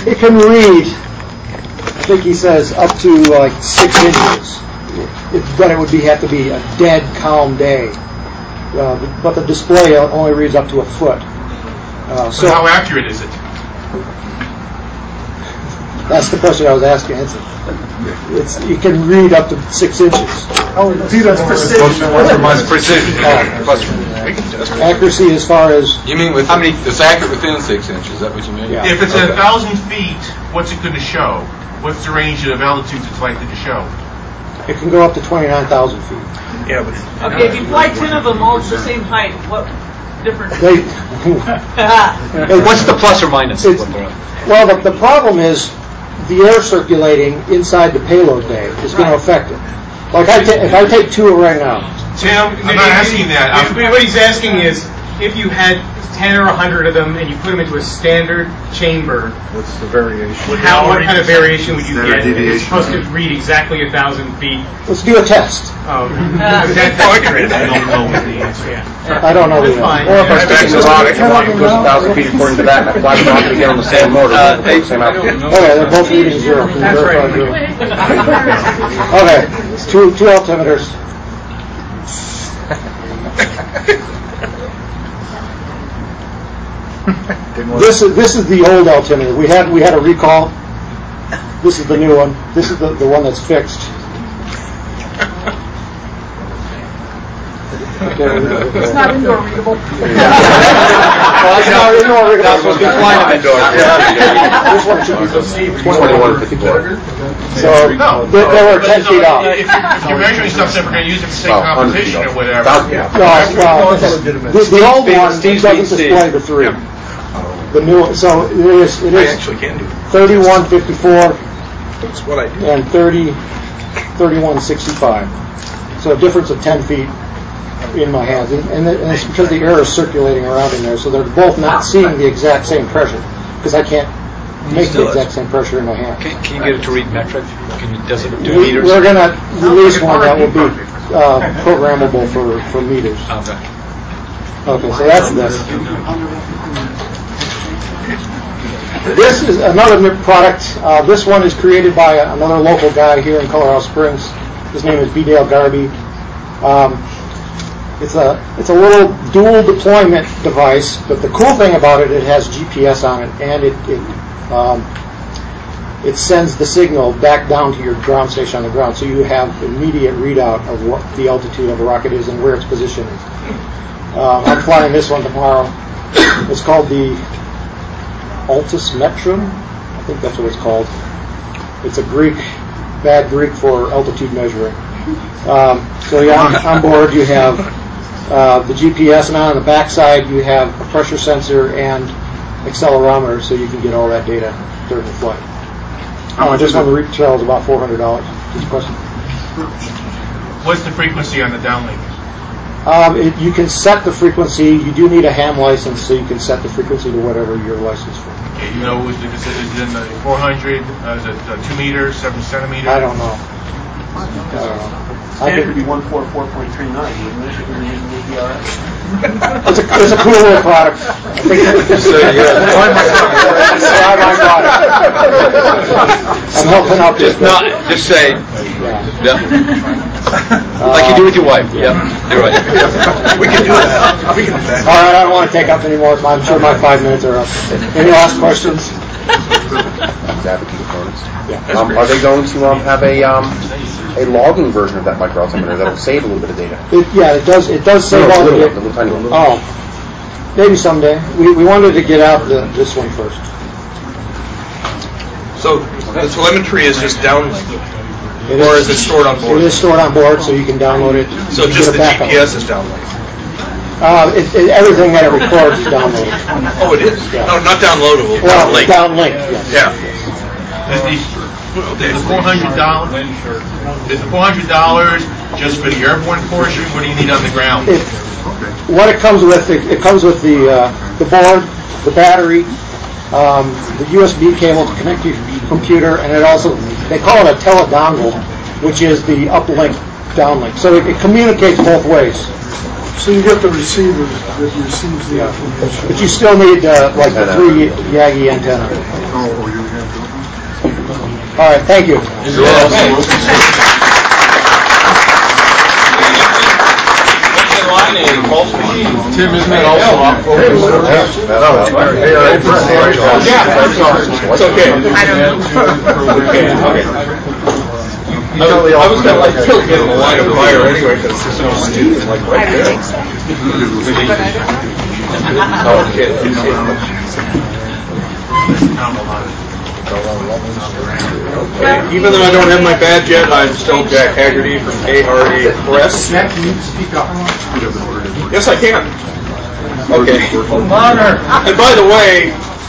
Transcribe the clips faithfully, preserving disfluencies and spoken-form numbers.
it can read, I think he says, up to like six inches. It, but it would be have to be a dead, calm day. Uh, but the display only reads up to a foot. Uh, so, so how accurate is it? That's the question I was asking. It's, it's it can read up to six inches. Oh, see, that's precision. Precision. Uh, accuracy as far as you mean with how many? It's accurate within six inches. Is that what you mean? Yeah. If it's okay. a thousand feet, what's it going to show? What's the range of altitudes it's likely to show? It can go up to twenty-nine thousand feet. Yeah, but okay, if you fly ten of them all at the same height, what difference? They, What's the plus or minus? Well, the, the problem is the air circulating inside the payload bay is going to affect it. Like I ta- if I take two right now. Tim, I'm not asking that. I'm, what he's asking is, if you had ten or a hundred of them and you put them into a standard chamber, What's the variation? how what kind of variation would you Standard get? It's deviation. supposed to read exactly a thousand feet. Let's do a test. Oh, that's accurate. I don't know what the answer is. I don't know the Fine. answer. Or if I stick a rocket and rocket goes a thousand feet according to that, and I fly the rocket again on the same motor, uh, the same altitude. Okay, they're both reading zero. Can you That's verify right. zero? Okay, two two altimeters. This is this is the old altimeter. We had we had a recall. This is the new one. This is the, the one that's fixed. Okay, It's not indoor readable. well, it's not indoor readable. That's supposed to be flying indoor. This one should be twenty-one fifty-four. So no, they, they were ten so feet off. If, if you're measuring stuff, then we're going to use it for say Oh, one hundred competition feet or whatever. off. Yeah. No, well, the, the old one Steve's doesn't being Steve. display the three. The new so it is it I is actually can do. thirty-one fifty-four That's what I do. and thirty thirty-one sixty-five. So a difference of ten feet in my hands, and, and it's because the air is circulating around in there, so they're both not seeing the exact same pressure because I can't make the exact same pressure in my hand. Can, can you get it to read metric? Can you, does it do We, meters? we're going to release one that will be uh, programmable for, for meters. Okay. Okay, so that's this. This is another new product. Uh, this one is created by another local guy here in Colorado Springs. His name is B. Dale Garby. Um, it's a it's a little dual deployment device, but the cool thing about it, it has G P S on it, and it it, um, it sends the signal back down to your ground station on the ground, so you have immediate readout of what the altitude of the rocket is and where its position is. Uh, I'm flying this one tomorrow. It's called the Altus Metrum. I think that's what it's called. It's a Greek, bad Greek for altitude measuring. Um, so yeah, on, on board you have uh, the G P S, and on the back side you have a pressure sensor and accelerometer, so you can get all that data during the flight. Uh, just one retail is about four hundred dollars. Just a question. What's the frequency on the downlink? Um, it, you can set the frequency. You do need a ham license, so you can set the frequency to whatever you're licensed for. Okay, you know, is it, is it in the four hundred? Uh, is it uh, two meters, seven centimeters? I don't know. I don't know. I Standard could, would be one forty-four point three nine, wouldn't it, if we were using A P R S? it's, a, it's a cool little product. I think So, yeah. Try my product. I'm helping out this Just not, just say, Yeah. yeah. Like you do with your wife. Yep, you're right. We can do that. We can do that. All right, I don't want to take up any more. I'm sure my five minutes are up. Any last questions? Advocate components. Yeah. Um, are they going to um, have a um, a logging version of that micro altimeter that'll save a little bit of data? It, yeah, it does. It does save No, all little the. one, the little tiny one. Oh, maybe someday. We we wanted to get out the, this one first. So the telemetry is just down, It or is it stored on board? It is stored on board, so you can download it. So You just get the a backup. G P S is downloaded. Uh, it, it, everything that it records is downloaded. Oh, it is. Yeah. No, not downloadable. Well, downlink. downlinked. Yes. Yeah. Is the, is the four hundred dollars? Is the four hundred dollars just for the airborne portion? What do you need on the ground? It, what it comes with, it, it comes with the uh, the board, the battery, um, the U S B cable to connect to your computer, and it also, they call it a teledongle, which is the uplink downlink. So it, it communicates both ways. So you get the receiver that receives the information. But you still need uh, like the three Yagi antenna. Oh, Oh, you have to. All right, thank you. Tim, isn't that also off focus? It's okay. I was going to like kill him in the line of fire anyway because it's so stupid, like right there. Okay. Even though I don't have my badge yet, I'm still Jack Haggerty from A R A Press. Yes, I can. Okay. And by the way,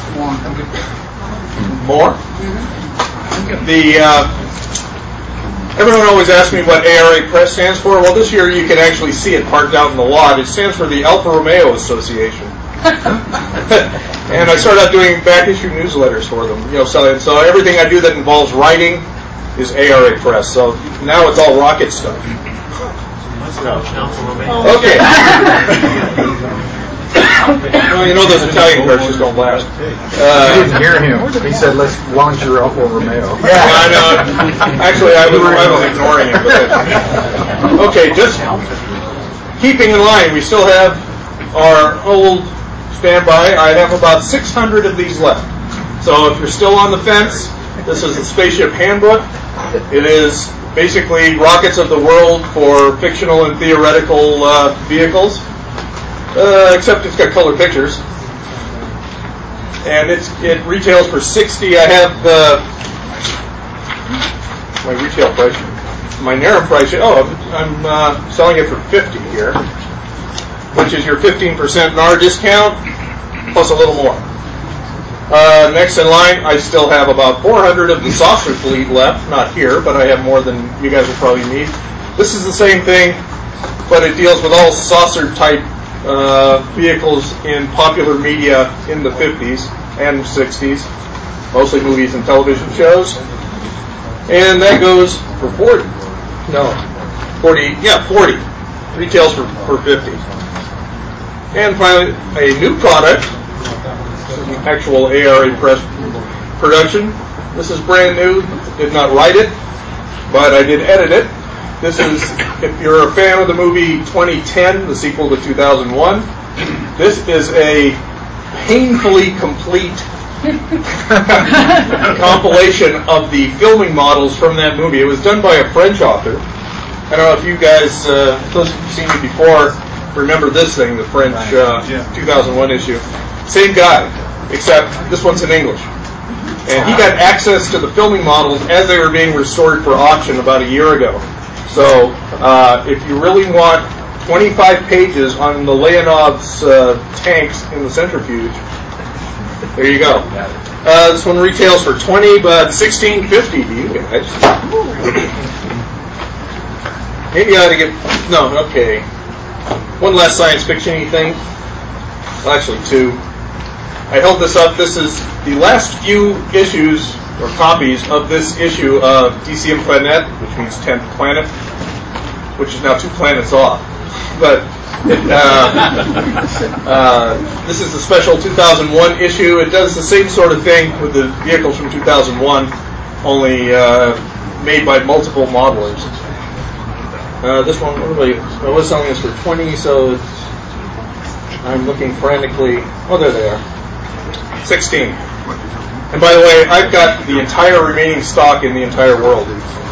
more? The uh, everyone always asks me what A R A Press stands for. Well, this year you can actually see it parked out in the lot. It stands for the Alfa Romeo Association. And I started out doing back issue newsletters for them. You know, so, so everything I do that involves writing is A R A Press. So now it's all rocket stuff. Okay. Well, you know those Italian cars just don't last. Uh, You didn't hear him. He said, let's launch your Alfa Romeo. Yeah, I know. Actually, I was, I was ignoring him. But okay, just keeping in line, we still have our old standby. I have about six hundred of these left. So if you're still on the fence, this is the Spaceship Handbook. It is basically rockets of the world for fictional and theoretical uh, vehicles. Uh, except it's got color pictures, and it's it retails for sixty. I have uh, my retail price, my narrow price. Oh, I'm uh, selling it for fifty here, which is your fifteen percent N A R discount plus a little more. Uh, next in line, I still have about four hundred of the saucer fleet left. Not here, but I have more than you guys will probably need. This is the same thing, but it deals with all saucer type Uh, vehicles in popular media in the fifties and sixties, mostly movies and television shows, and that goes for forty. No, forty. Yeah, forty. Retails for for fifty. And finally, a new product, an actual A R A Press production. This is brand new. Did not write it, but I did edit it. This is, if you're a fan of the movie twenty ten, the sequel to two thousand one, this is a painfully complete compilation of the filming models from that movie. It was done by a French author. I don't know if you guys, uh, those who've seen it before, remember this thing, the French uh, two thousand one issue. Same guy, except this one's in English. And he got access to the filming models as they were being restored for auction about a year ago. So, uh, if you really want twenty-five pages on the Leonov's uh, tanks in the centrifuge, there you go. Uh, this one retails for twenty, but sixteen fifty to you guys. Maybe I ought to get no. Okay, one last science fiction-y thing. Well, actually, two. I held this up. This is the last few issues or copies of this issue of Deuxième Planète, which means tenth planet, which is now two planets off. But it, uh, uh, this is the special two thousand one issue. It does the same sort of thing with the vehicles from two thousand one, only uh, made by multiple modelers. Uh, this one, what I, I was selling this for twenty, so it's, I'm looking frantically. Oh, there they are. sixteen. And by the way, I've got the entire remaining stock in the entire world.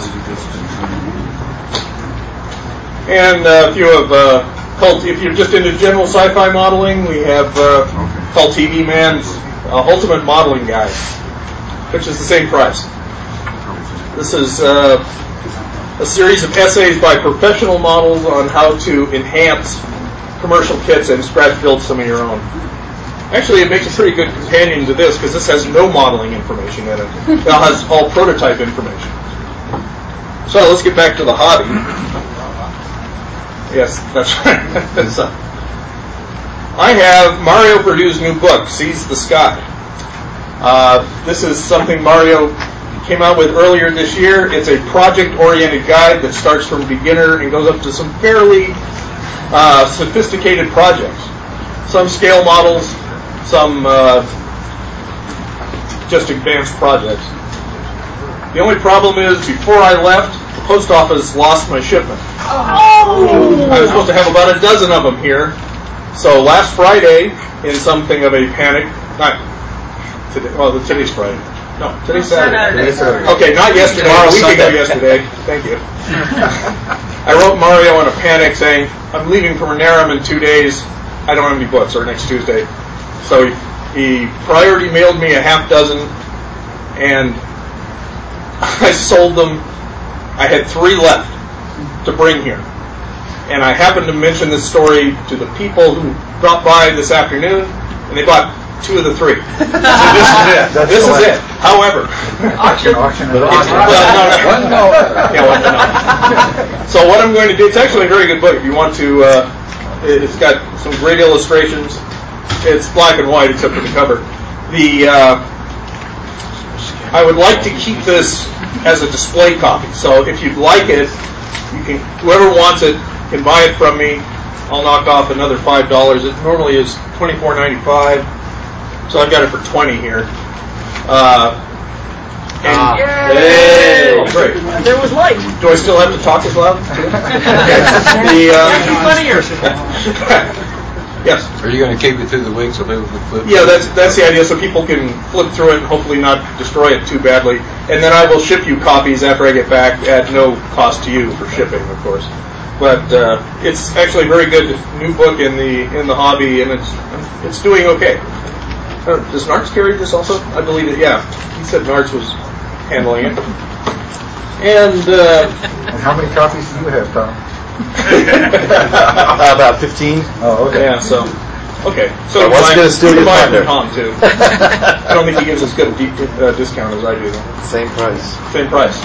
And uh, a few of uh, cult. If you're just into general sci-fi modeling, we have uh, called T V Man's uh, Ultimate Modeling Guide, which is the same price. This is uh, a series of essays by professional models on how to enhance commercial kits and scratch build some of your own. Actually, it makes a pretty good companion to this because this has no modeling information in it. It has all prototype information. So let's get back to the hobby. Yes, that's right. So, I have Mario Perdue's new book, Seize the Sky. Uh, this is something Mario came out with earlier this year. It's a project-oriented guide that starts from beginner and goes up to some fairly uh, sophisticated projects. Some scale models, some uh, just advanced projects. The only problem is, before I left, the post office lost my shipment. Oh! I was supposed to have about a dozen of them here. So last Friday, in something of a panic, not today, well, today's Friday. No, today's Saturday. Saturday. Okay, not yesterday, a week ago yesterday. Thank you. I wrote Mario in a panic saying, I'm leaving for Monerum in two days. I don't have any books, or next Tuesday. So he, he priority mailed me a half dozen, and I sold them. I had three left to bring here. And I happened to mention this story to the people who dropped by this afternoon, and they bought two of the three. So this is it. That's This is the it. However, Auction, auction, and well, no, no. Yeah, one to know. So what I'm going to do, it's actually a very good book. If you want to, uh, it's got some great illustrations. It's black and white except for the cover. The uh, I would like to keep this as a display copy. So if you'd like it, you can. Whoever wants it can buy it from me. I'll knock off another five dollars. It normally is twenty-four ninety-five, so I've got it for twenty here. Uh, and Ah. Yay! Oh, great. There was light. Do I still have to talk as loud? the uh, yes. Are you going to keep it through the week so people can flip? Yeah, that's that's the idea. So people can flip through it and hopefully not destroy it too badly. And then I will ship you copies after I get back at no cost to you for shipping, of course. But uh, it's actually a very good new book in the in the hobby, and it's it's doing okay. Uh, does Narcs carry this also? I believe it. Yeah, he said Narcs was handling it. And uh, And how many copies do you have, Tom? About fifteen. Oh, okay. yeah, so okay. So I was buy- gonna steal you your can buy it thunder. from Tom too. I don't think he gives as good a deep, uh, discount as I do. Though. Same price. Same price.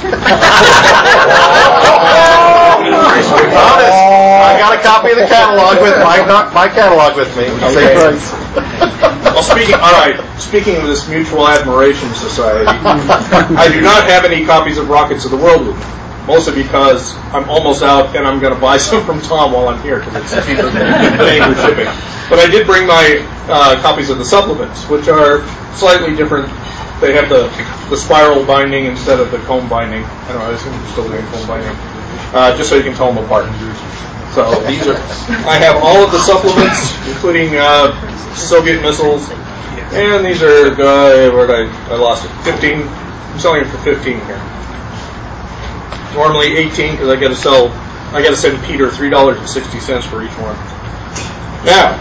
Honest. I got a copy of the catalog with my my catalog with me. Okay. Same price. Well, speaking, all right, speaking of this Mutual Admiration Society, I do not have any copies of Rockets of the World with me, mostly because I'm almost out and I'm going to buy some from Tom while I'm here because it's cheaper than paying for shipping. But I did bring my uh, copies of the supplements, which are slightly different. They have the, the spiral binding instead of the comb binding. I don't know, I assume you're still doing comb binding, uh, just so you can tell them apart. So these are, I have all of the supplements, including uh, Soviet missiles, and these are, uh, where did I, I lost it, fifteen, I'm selling it for fifteen here. Normally eighteen because I got to sell, I got to send Peter three dollars and sixty cents for each one. Now,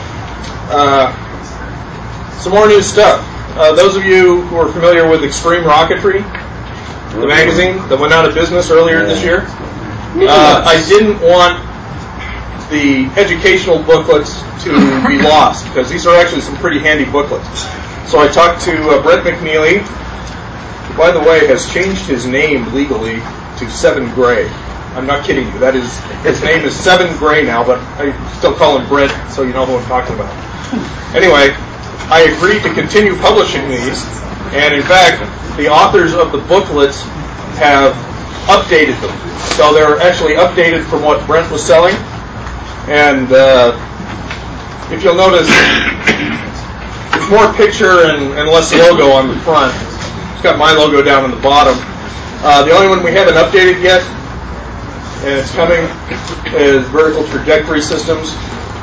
uh, some more new stuff. Uh, those of you who are familiar with Extreme Rocketry, the magazine that went out of business earlier this year, uh, I didn't want the educational booklets to be lost because these are actually some pretty handy booklets. So I talked to uh, Brett McNeely, who, by the way, has changed his name legally to Seven Gray. I'm not kidding you. That is, his name is Seven Gray now, but I still call him Brett, so you know who I'm talking about. Anyway, I agreed to continue publishing these, and in fact, the authors of the booklets have updated them. So they're actually updated from what Brent was selling. And uh, if you'll notice, there's more picture and, and less logo on the front. It's got my logo down on the bottom. Uh, the only one we haven't updated yet, and it's coming, is Vertical Trajectory Systems.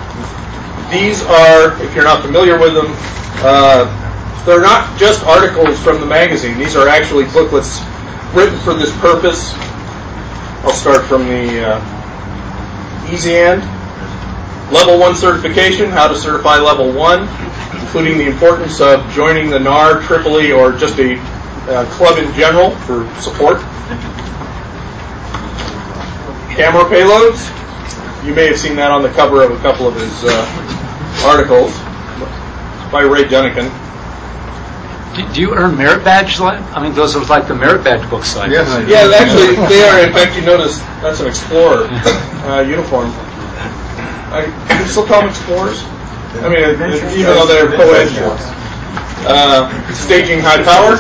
These are, if you're not familiar with them, uh, they're not just articles from the magazine. These are actually booklets written for this purpose. I'll start from the uh, easy end. Level one certification, how to certify level one, including the importance of joining the N A R, Tripoli, or just a uh, club in general for support. Camera payloads. You may have seen that on the cover of a couple of his uh, articles by Ray Dunnigan. Do, do you earn merit badge? Like, I mean, those are like the merit badge books. Like. Yes, I do. Yeah, actually, they are. In fact, you notice that's an Explorer uh, uniform. I can you still call them Explorers. I mean, even though they're co-ed. Uh, staging high power.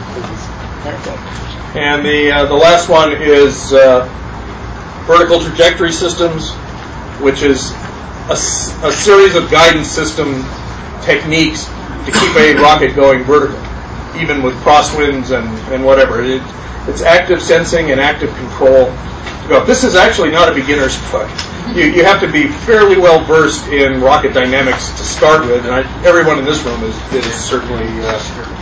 And the uh, the last one is uh, Vertical Trajectory Systems, which is a, a series of guidance system techniques to keep a rocket going vertical. even with crosswinds and, and whatever. It, it's active sensing and active control. This is actually not a beginner's book. You, you have to be fairly well versed in rocket dynamics to start with, and I, everyone in this room is, is certainly uh,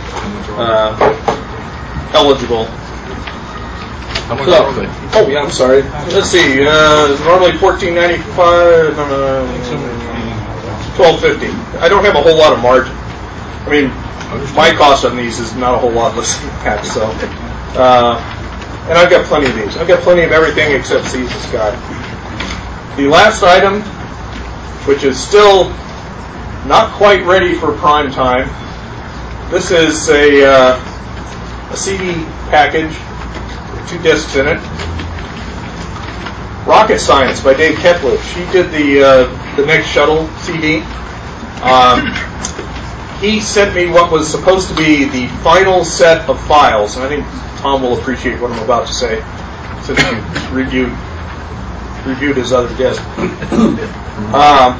uh, eligible. So, oh yeah, I'm sorry. Let's see. Uh, normally fourteen ninety-five, uh, twelve fifty. I don't have a whole lot of margin. I mean, my cost on these is not a whole lot less than that. So, uh, and I've got plenty of these. I've got plenty of everything except Seas the Sky. The last item, which is still not quite ready for prime time. This is a uh, a C D package. Two discs in it. Rocket Science by Dave Ketliff. She did the uh, the next shuttle C D. Um, he sent me what was supposed to be the final set of files, and I think Tom will appreciate what I'm about to say, since he reviewed reviewed his other disc. Um,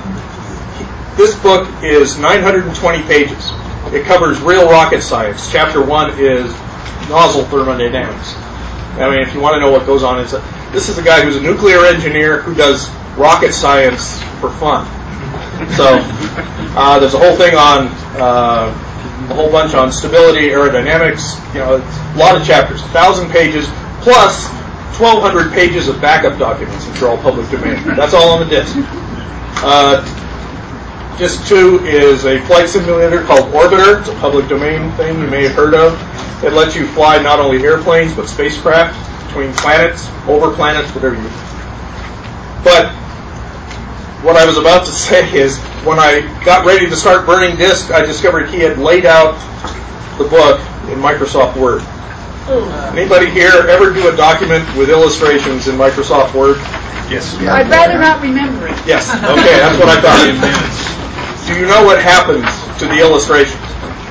this book is nine hundred twenty pages. It covers real rocket science. Chapter one is nozzle thermodynamics. I mean, if you want to know what goes on, it's a, this is a guy who's a nuclear engineer who does rocket science for fun. So uh, there's a whole thing on uh, a whole bunch on stability, aerodynamics. You know, a lot of chapters, a thousand pages plus twelve hundred pages of backup documents, which are all public domain. That's all on the disk. Uh, disc two is a flight simulator called Orbiter. It's a public domain thing you may have heard of. It lets you fly not only airplanes, but spacecraft between planets, over planets, whatever you But what I was about to say is, when I got ready to start burning disk, I discovered he had laid out the book in Microsoft Word. Anybody here ever do a document with illustrations in Microsoft Word? Yes. I'd rather not remember it. Yes. Okay, that's what I thought. Do you know what happens to the illustrations?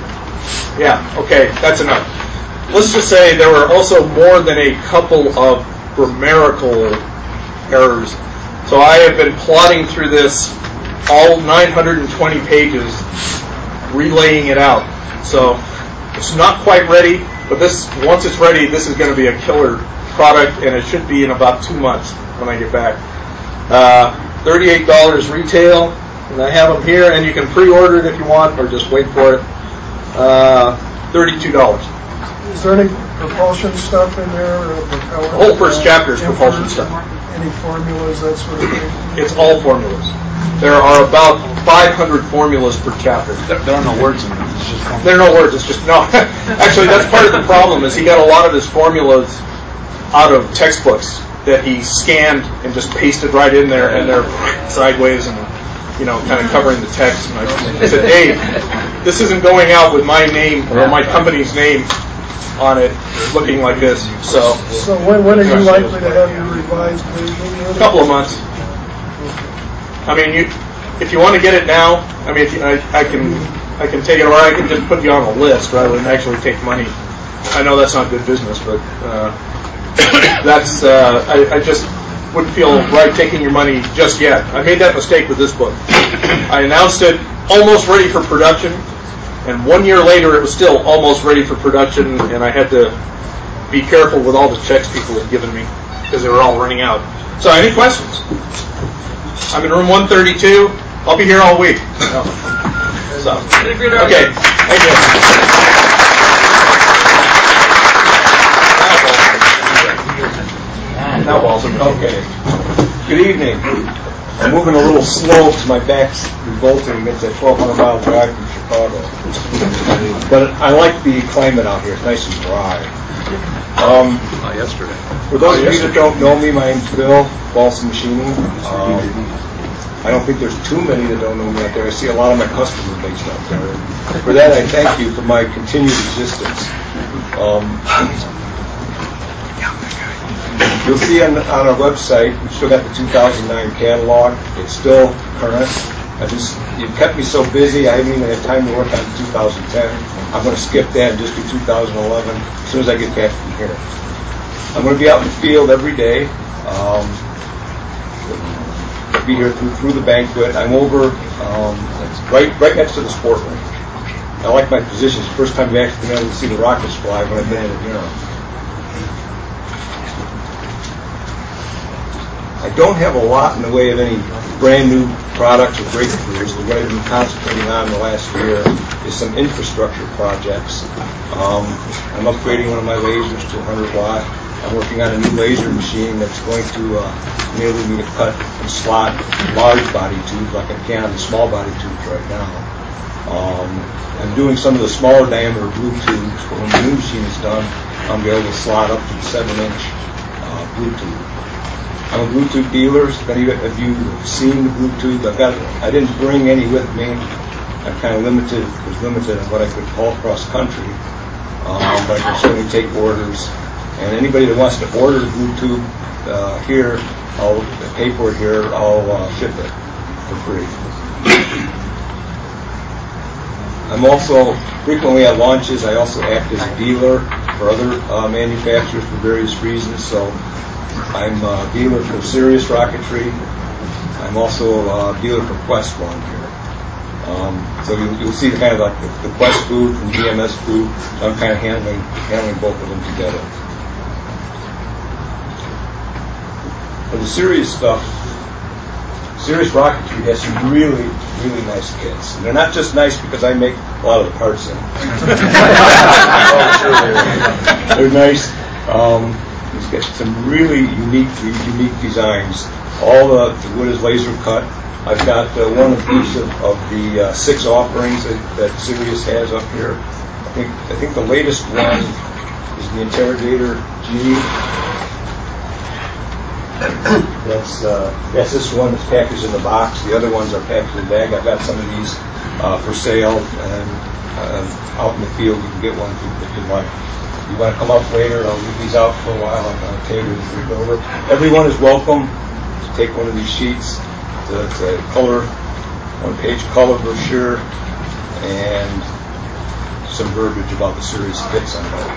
Yeah, okay, that's enough. Let's just say there were also more than a couple of grammatical errors. So I have been plodding through this, all nine hundred twenty pages, relaying it out. So it's not quite ready, but this once it's ready, this is going to be a killer product, and it should be in about two months when I get back. Uh, thirty-eight dollars retail, and I have them here, and you can pre-order it if you want, or just wait for it. Uh, thirty-two dollars. Is there any propulsion stuff in there? Or propeller, the whole first chapter is uh, propulsion stuff. Any formulas, that sort of thing? It's all formulas. There are about five hundred formulas per chapter. There, there are no words in it. It's just formulas. There are no words. It's just no. Actually, that's part of the problem. Is he got a lot of his formulas out of textbooks that he scanned and just pasted right in there, and they're sideways and, you know, kind of covering the text. And I, I said, Dave, this isn't going out with my name or my company's name on it, looking like this. So, so when, when are you likely to have your revised version? A couple of months. I mean, you, if you want to get it now, I mean, if you, I, I can, I can take it, or I can just put you on a list rather than actually take money. I know that's not good business, but uh, that's uh, I, I just wouldn't feel right taking your money just yet. I made that mistake with this book. I announced it almost ready for production, and one year later it was still almost ready for production, and I had to be careful with all the checks people had given me because they were all running out. So, any questions? I'm in room one thirty-two. I'll be here all week. So, okay, thank you. Now, Walter. Okay. Good evening. I'm moving a little slow because my back's revolting. It's a twelve hundred mile drive from Chicago. But I like the climate out here. It's nice and dry. Um, oh, yesterday. For those oh, of you that don't know me, my name's Bill, Balsam Machining. Um, I don't think there's too many that don't know me out there. I see a lot of my customers based out there. For that, I thank you for my continued existence. Um, You'll see on, on our website, we've still got the two thousand nine catalog. It's still current. I just, you've kept me so busy, I haven't even had time to work on two thousand ten. I'm going to skip that and just do two thousand eleven as soon as I get back from here. I'm going to be out in the field every day. Um, be here through, through the banquet. I'm over um, right right next to the sport range. I like my position. It's the first time you actually been able to see the rockets fly when I've been in Europe. I don't have a lot in the way of any brand new products or breakthroughs. What I've been concentrating on the last year is some infrastructure projects. Um, I'm upgrading one of my lasers to one hundred watt. I'm working on a new laser machine that's going to uh, enable me to cut and slot large body tubes like I can on the small body tubes right now. Um, I'm doing some of the smaller diameter blue tubes, but when the new machine is done, I'll be able to slot up to the seven inch uh, blue tube. I'm a Bluetooth dealer. If any of you have seen the Bluetooth, I've got, I didn't bring any with me. I'm kind of limited, was limited on what I could haul across country. Um, but I can certainly take orders. And anybody that wants to order the Bluetooth uh, here, I'll pay for it here, I'll uh, ship it for free. I'm also frequently at launches. I also act as a dealer for other uh, manufacturers for various reasons. So I'm a dealer for Sirius Rocketry. I'm also a dealer for Quest while I'm here. Um, so you'll, you'll see the kind of like the, the Quest booth and D M S booth. So I'm kind of handling handling both of them together. For the Sirius stuff, Sirius Rocketry has some really, really nice kits. And they're not just nice because I make a lot of the parts in them. Oh, sure. They're nice. Um, He's got some really unique, unique designs. All the, the wood is laser cut. I've got uh, one of each of, of the uh, six offerings that, that Sirius has up here. I think I think the latest one is the Interrogator G. That's uh, that's this one that's packaged in the box. The other ones are packaged in the bag. I've got some of these uh, for sale, and uh, out in the field you can get one if you like. You want to come up later, I'll leave these out for a while on the table and read over. Everyone is welcome to take one of these sheets. It's a, it's a color, one-page color brochure, and some verbiage about the Sirius kits on it.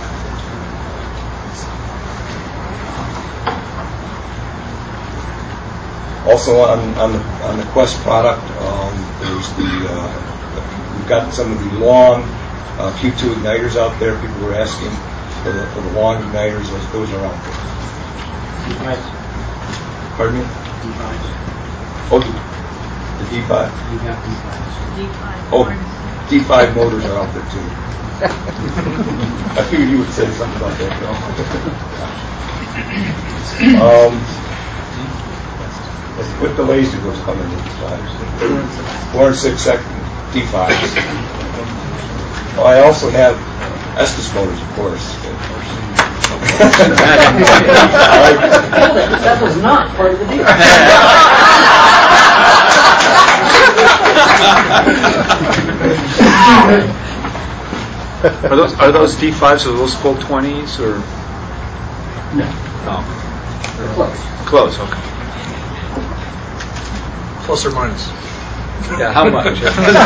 Also on, on, the, on the Quest product, um, there's the, uh, we've got some of the long Uh, Q two igniters out there. People were asking for the, for the long igniters. Those, those are out there. D five. Pardon me? D five. Oh, the, the D five. You got D five. D five. Oh, D five motors are out there too. I figured you would say something about that, though. um, with the laser goes coming to D fives. Four and six second D fives. Oh, I also have Estes motors, of course. That was not part of the deal. Are those are those D fives? Are those full twenties or No. no? They're close. Close. Okay. Plus or minus. Yeah. How much?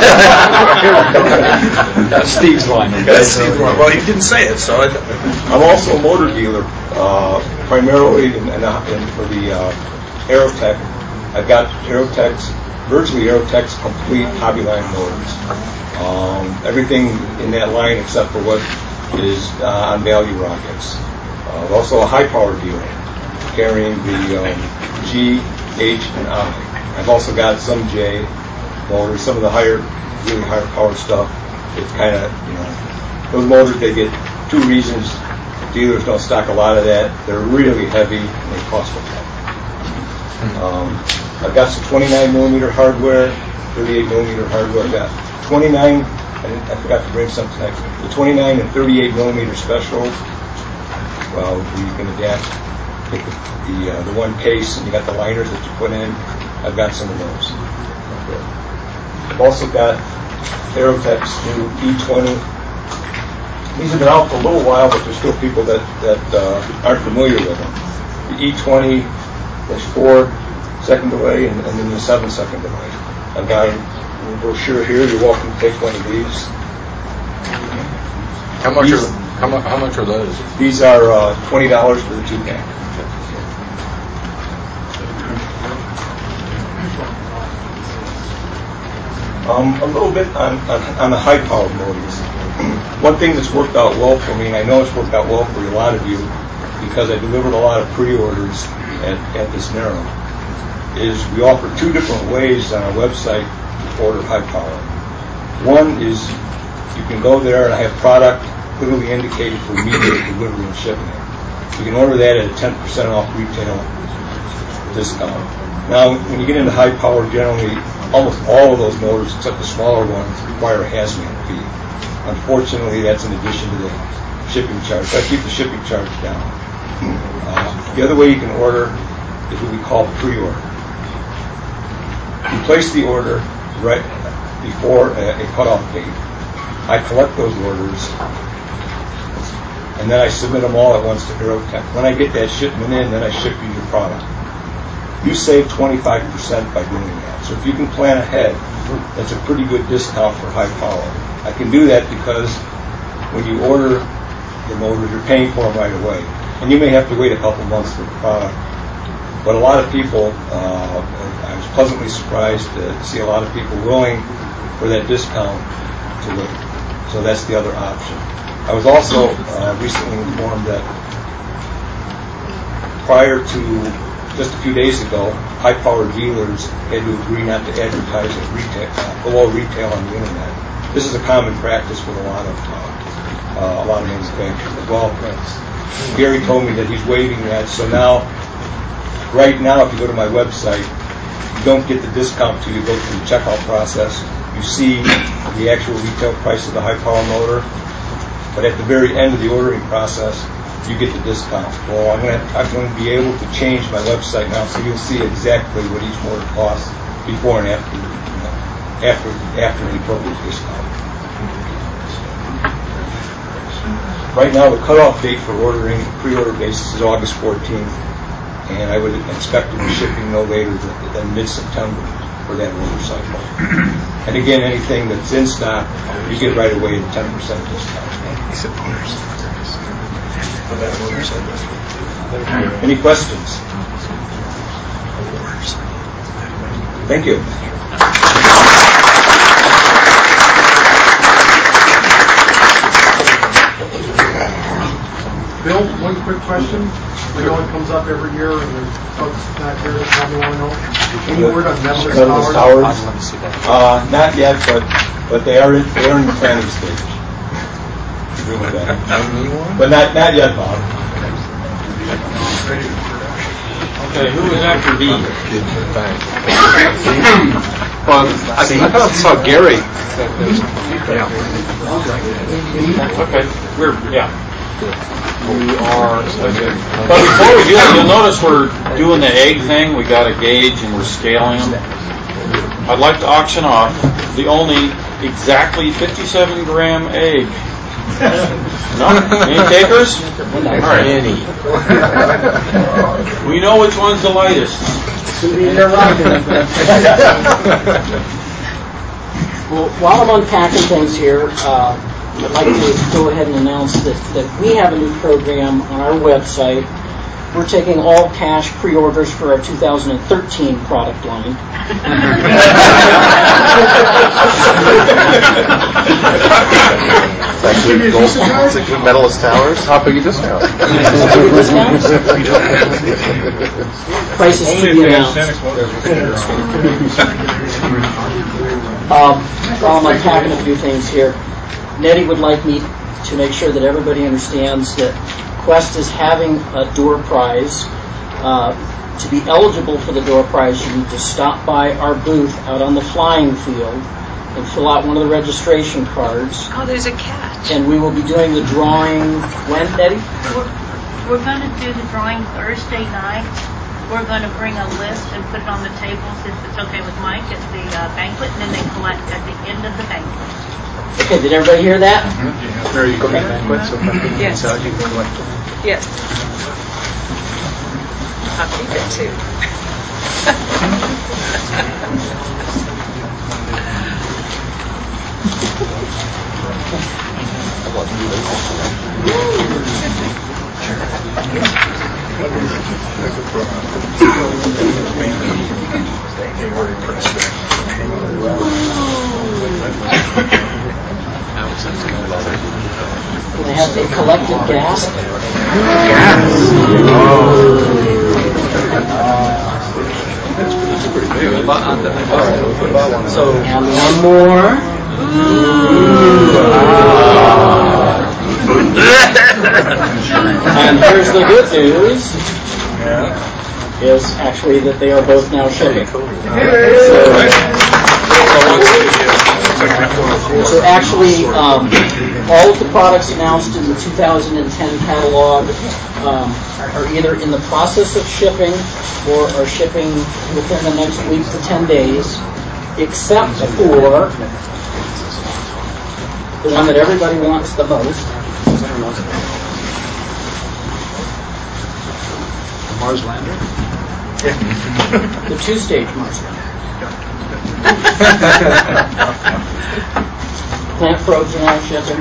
That's Steve's line. Okay. That's Steve's line. Well, he didn't say it, so I. Th- I'm also a motor dealer, uh, primarily in, in, in for the uh, Aerotech. I've got Aerotech's, virtually Aerotech's complete hobby line motors. Um, everything in that line except for what is uh, on value rockets. Uh, also a high power dealer, carrying the um, G, H, and I. I've also got some J motors, some of the higher, really higher power stuff. It's kind of, you know, those motors, they get two reasons. Dealers don't stock a lot of that. They're really heavy and they cost a ton. Um, I've got some twenty-nine millimeter hardware, thirty-eight millimeter hardware. I've got twenty-nine, I, I forgot to bring something tonight. The twenty-nine and thirty-eight millimeter specials, well, you can adapt, take the, the, uh, the one case and you got the liners that you put in. I've got some of those. I've also got Aerotech's new E twenty. These have been out for a little while, but there's still people that, that uh, aren't familiar with them. The E twenty, there's four second delay and, and then the seven second delay. I've got a brochure here. You're welcome to take one of these. How much these, are how much how much are those? These are uh, twenty dollars for the two pack. Um, a little bit on, on, on the high-powered motors. One thing that's worked out well for me, and I know it's worked out well for a lot of you, because I delivered a lot of pre-orders at, at this Nero, is we offer two different ways on our website to order high power. One is you can go there and I have product clearly indicated for immediate delivery and shipping. You can order that at a ten percent off retail discount. Now, when you get into high power, generally, almost all of those motors, except the smaller ones, require a hazmat fee. Unfortunately, that's in addition to the shipping charge. So I keep the shipping charge down. Uh, the other way you can order is what we call pre-order. You place the order right before a, a cutoff date. I collect those orders, and then I submit them all at once to Aerotech. When I get that shipment in, then I ship you your product. You save twenty-five percent by doing that. So if you can plan ahead, that's a pretty good discount for high power. I can do that because when you order the motors, you're paying for them right away. And you may have to wait a couple months for the product. But a lot of people, uh, I was pleasantly surprised to see a lot of people willing for that discount to wait. So that's the other option. I was also uh, recently informed that prior to just a few days ago, high-power dealers had to agree not to advertise at retail, uh, below retail on the internet. This is a common practice with a lot of uh, uh, a lot of manufacturers. Well, Gary told me that he's waiving that. So now, right now, if you go to my website, you don't get the discount till you go through the checkout process. You see the actual retail price of the high-power motor, but at the very end of the ordering process, you get the discount. Well, I'm going to I'm going to be able to change my website now, so you'll see exactly what each motor costs before and after, you know, after after the appropriate discount. Right now, the cutoff date for ordering pre-order basis is August fourteenth, and I would expect to be shipping no later than, than mid-September for that motorcycle. And again, anything that's in stock, you get right away at ten percent discount. Any questions? Thank you. Bill, one quick question. I know it comes up every year, and the folks not here that probably want to know. Any word on Nebulous Nebulous Towers? Towers? Uh, not yet, but but they are in, they are in the planning stage. But not not yet, Bob. Okay, who is after D? Well, I, I thought I saw Gary. Yeah. Okay, we're, yeah. We are. But before we do that, you'll notice we're doing the egg thing. We got a gauge and we're scaling them. I'd like to auction off the only exactly fifty-seven gram egg. No? Any takers? All right. We know which one's the lightest. Well, while I'm unpacking things here, uh, I'd like to go ahead and announce that, that we have a new program on our website. We're taking all cash pre-orders for our two thousand thirteen product line. Actually, gold, it's a good Medalist Towers. How big a discount? Prices to be announced. Um, while I'm unpacking a few things here, Nettie would like me to make sure that everybody understands that Quest is having a door prize. Uh, to be eligible for the door prize, you need to stop by our booth out on the flying field and fill out one of the registration cards. Oh, there's a catch. And we will be doing the drawing when, Nettie? We're, we're going to do the drawing Thursday night. We're going to bring a list and put it on the tables, if it's okay with Mike, at the uh, banquet, and then they collect at the end of the banquet. Okay, did everybody hear that? Mm-hmm. There you go. Okay. Banquet, so Yes. inside you can collect them. Yes. I'll keep it too. They have a collective gas. So, and one more. And here's the good news. Is actually that they are both now shipping. So, so actually, um, all of the products announced in the two thousand ten catalog um, are either in the process of shipping or are shipping within the next week to ten days, except for the one that everybody wants the most. Mars lander? The two-stage Mars lander. Plant probes are now shipping.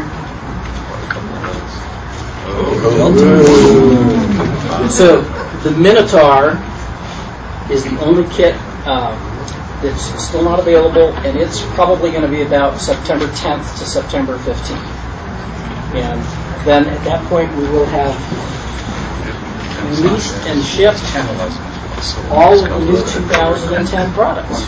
So the Minotaur is the only kit uh, that's still not available, and it's probably going to be about September tenth to September fifteenth. And then at that point we will have released and shipped all of the new two thousand ten products.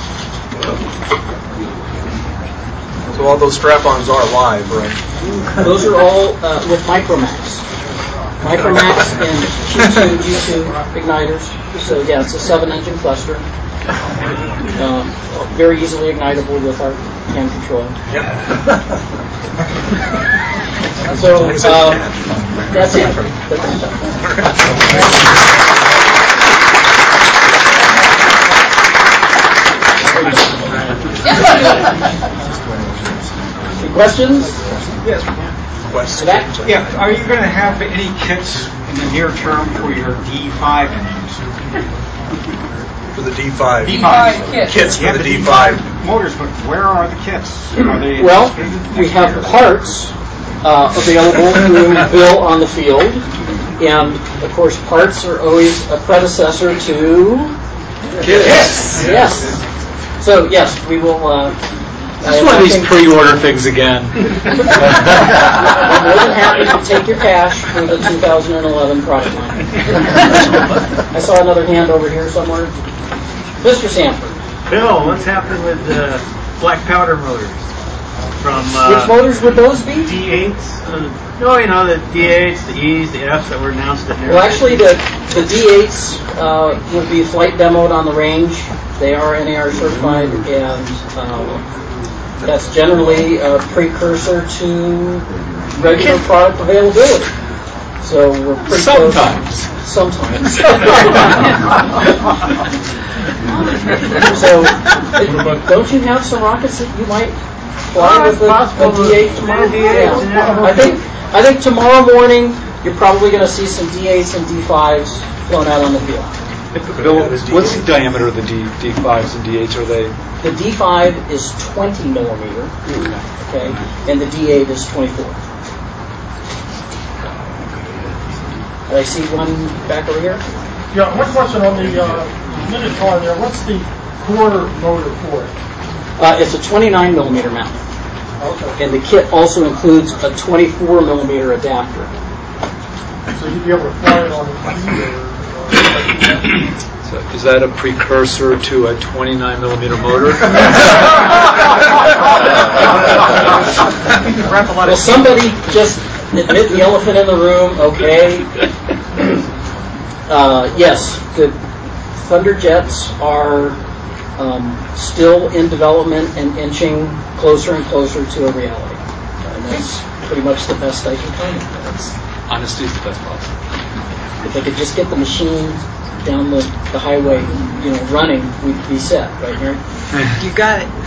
So all those strap-ons are live, right? Those are all uh, with Micromax. Micromax and Q two G two igniters. So yeah, it's a seven-engine cluster. Um, very easily ignitable with our hand control. So uh, that's it. Any questions? Yes. Questions? Yeah. Are you going to have any kits in the near term for your D five engines? For the D five. D five kits. Kits You for have the D five. motors, but where are the kits? Are they? Well, we have parts uh, available through Bill on the field, and of course, parts are always a predecessor to Yes. Yes. So yes, we will. Uh, That's one of these pre-order things again. I'm more than happy to take your cash for the two thousand eleven product line. I saw another hand over here somewhere. Mister Sanford. Bill, what's happening with the black powder motors? From uh, Which motors would those be? D eights. Uh, no, you know, the D eights, the E's, the F's that were announced at Well, actually, the, the D eights uh, will be flight demoed on the range. They are N A R certified, and um, that's generally a precursor to regular product availability. So we're pretty Sometimes. close. Sometimes. So, don't you have some rockets that you might fly with a, a D eight tomorrow? Yeah. I think I think tomorrow morning you're probably going to see some D eights and D fives flown out on the field. Bill, what's the diameter of the D, D5s and D eights? Are they? The D five is twenty millimeter, okay, and the D eight is twenty-four. Did I see one back over here? Yeah, one question on the uh, Minotaur there. What's the core motor for it? Uh, it's a twenty-nine millimeter mount. Okay. And the kit also includes a twenty-four millimeter adapter. So you'd be able to fly it on the So is that a precursor to a twenty-nine millimeter motor? Well, somebody just admit the elephant in the room, okay? Uh, yes, the Thunderjets are um, still in development and inching closer and closer to a reality. And that's pretty much the best I can tell you. That's, Honesty is the best policy. if they could just get the machine down the, the highway, you know, running, we'd be set, right, Mary? You got it.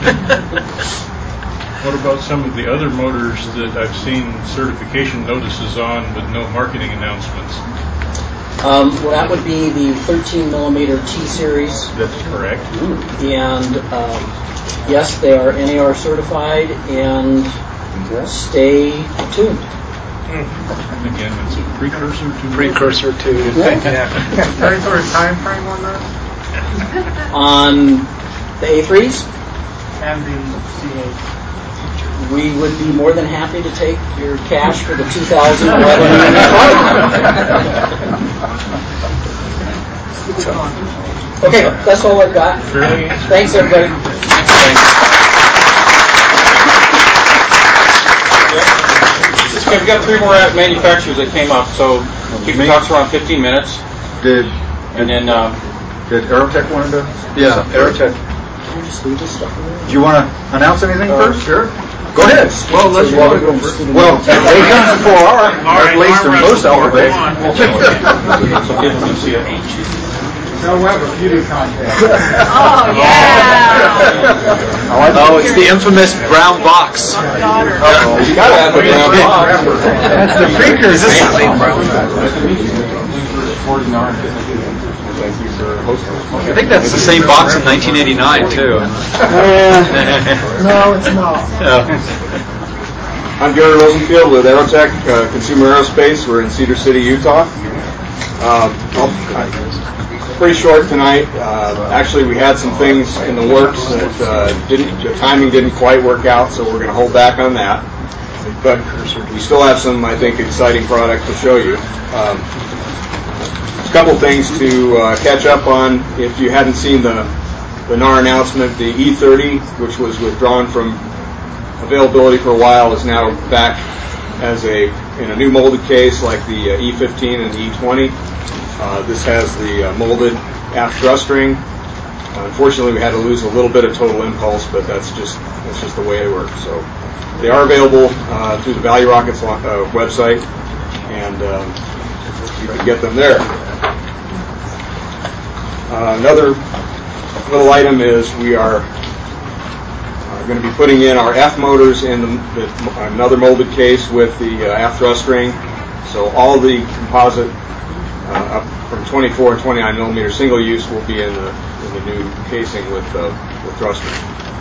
What about some of the other motors that I've seen certification notices on with no marketing announcements? Um, well, that would be the thirteen millimeter T series. That's correct. And um, yes, they are N A R certified, and stay tuned. Again, it's a precursor to... Precursor to... Yeah. Any sort of time frame on that? On the A threes, And the C eight? we would be more than happy to take your cash for the two thousand eleven. Okay, that's all I've got. Thanks, everybody. Okay, we've got three more manufacturers that came up, so keep the talks around fifteen minutes. Did and then um, did Aerotech want to? Yeah, Aerotech. Do you want to announce anything Uh, first? sure. Go ahead. Well, let's you want to go first. Well, they come before our, at least in most elevators. So give them a C F. No Weber, beauty contest. Oh, yeah. Oh, it's the infamous brown box. Uh-oh. You gotta have the brown box. That's the figure. Is this I think that's the same box in nineteen eighty-nine, too. No, it's not. I'm Gary Rosenfield with Aerotech uh, Consumer Aerospace. We're in Cedar City, Utah. Um, I'll- pretty short tonight. Uh, actually, we had some things in the works that uh, didn't, the timing didn't quite work out, so we're going to hold back on that. But we still have some, I think, exciting product to show you. Um, a couple things to uh, catch up on. If you hadn't seen the, the N A R announcement, the E thirty, which was withdrawn from availability for a while, is now back as a in a new molded case like the uh, E fifteen and the E twenty. Uh, this has the uh, molded aft thrust ring. Uh, unfortunately, we had to lose a little bit of total impulse, but that's just that's just the way it works. So they are available uh, through the Value Rockets uh, website, and um, you can get them there. Uh, another little item is we are uh, going to be putting in our F motors in the, the, another molded case with the uh, aft thrust ring. So all the composite uh, up from twenty-four and twenty-nine millimeter single use will be in the in the new casing with uh, the thrust ring.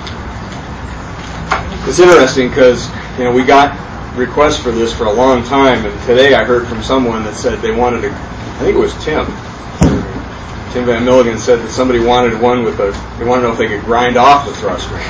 It's interesting because you know we got requests for this for a long time, and today I heard from someone that said they wanted to. I think it was Tim. Tim Van Milligan said that somebody wanted one with a. They wanted to know if they could grind off the thrust ring.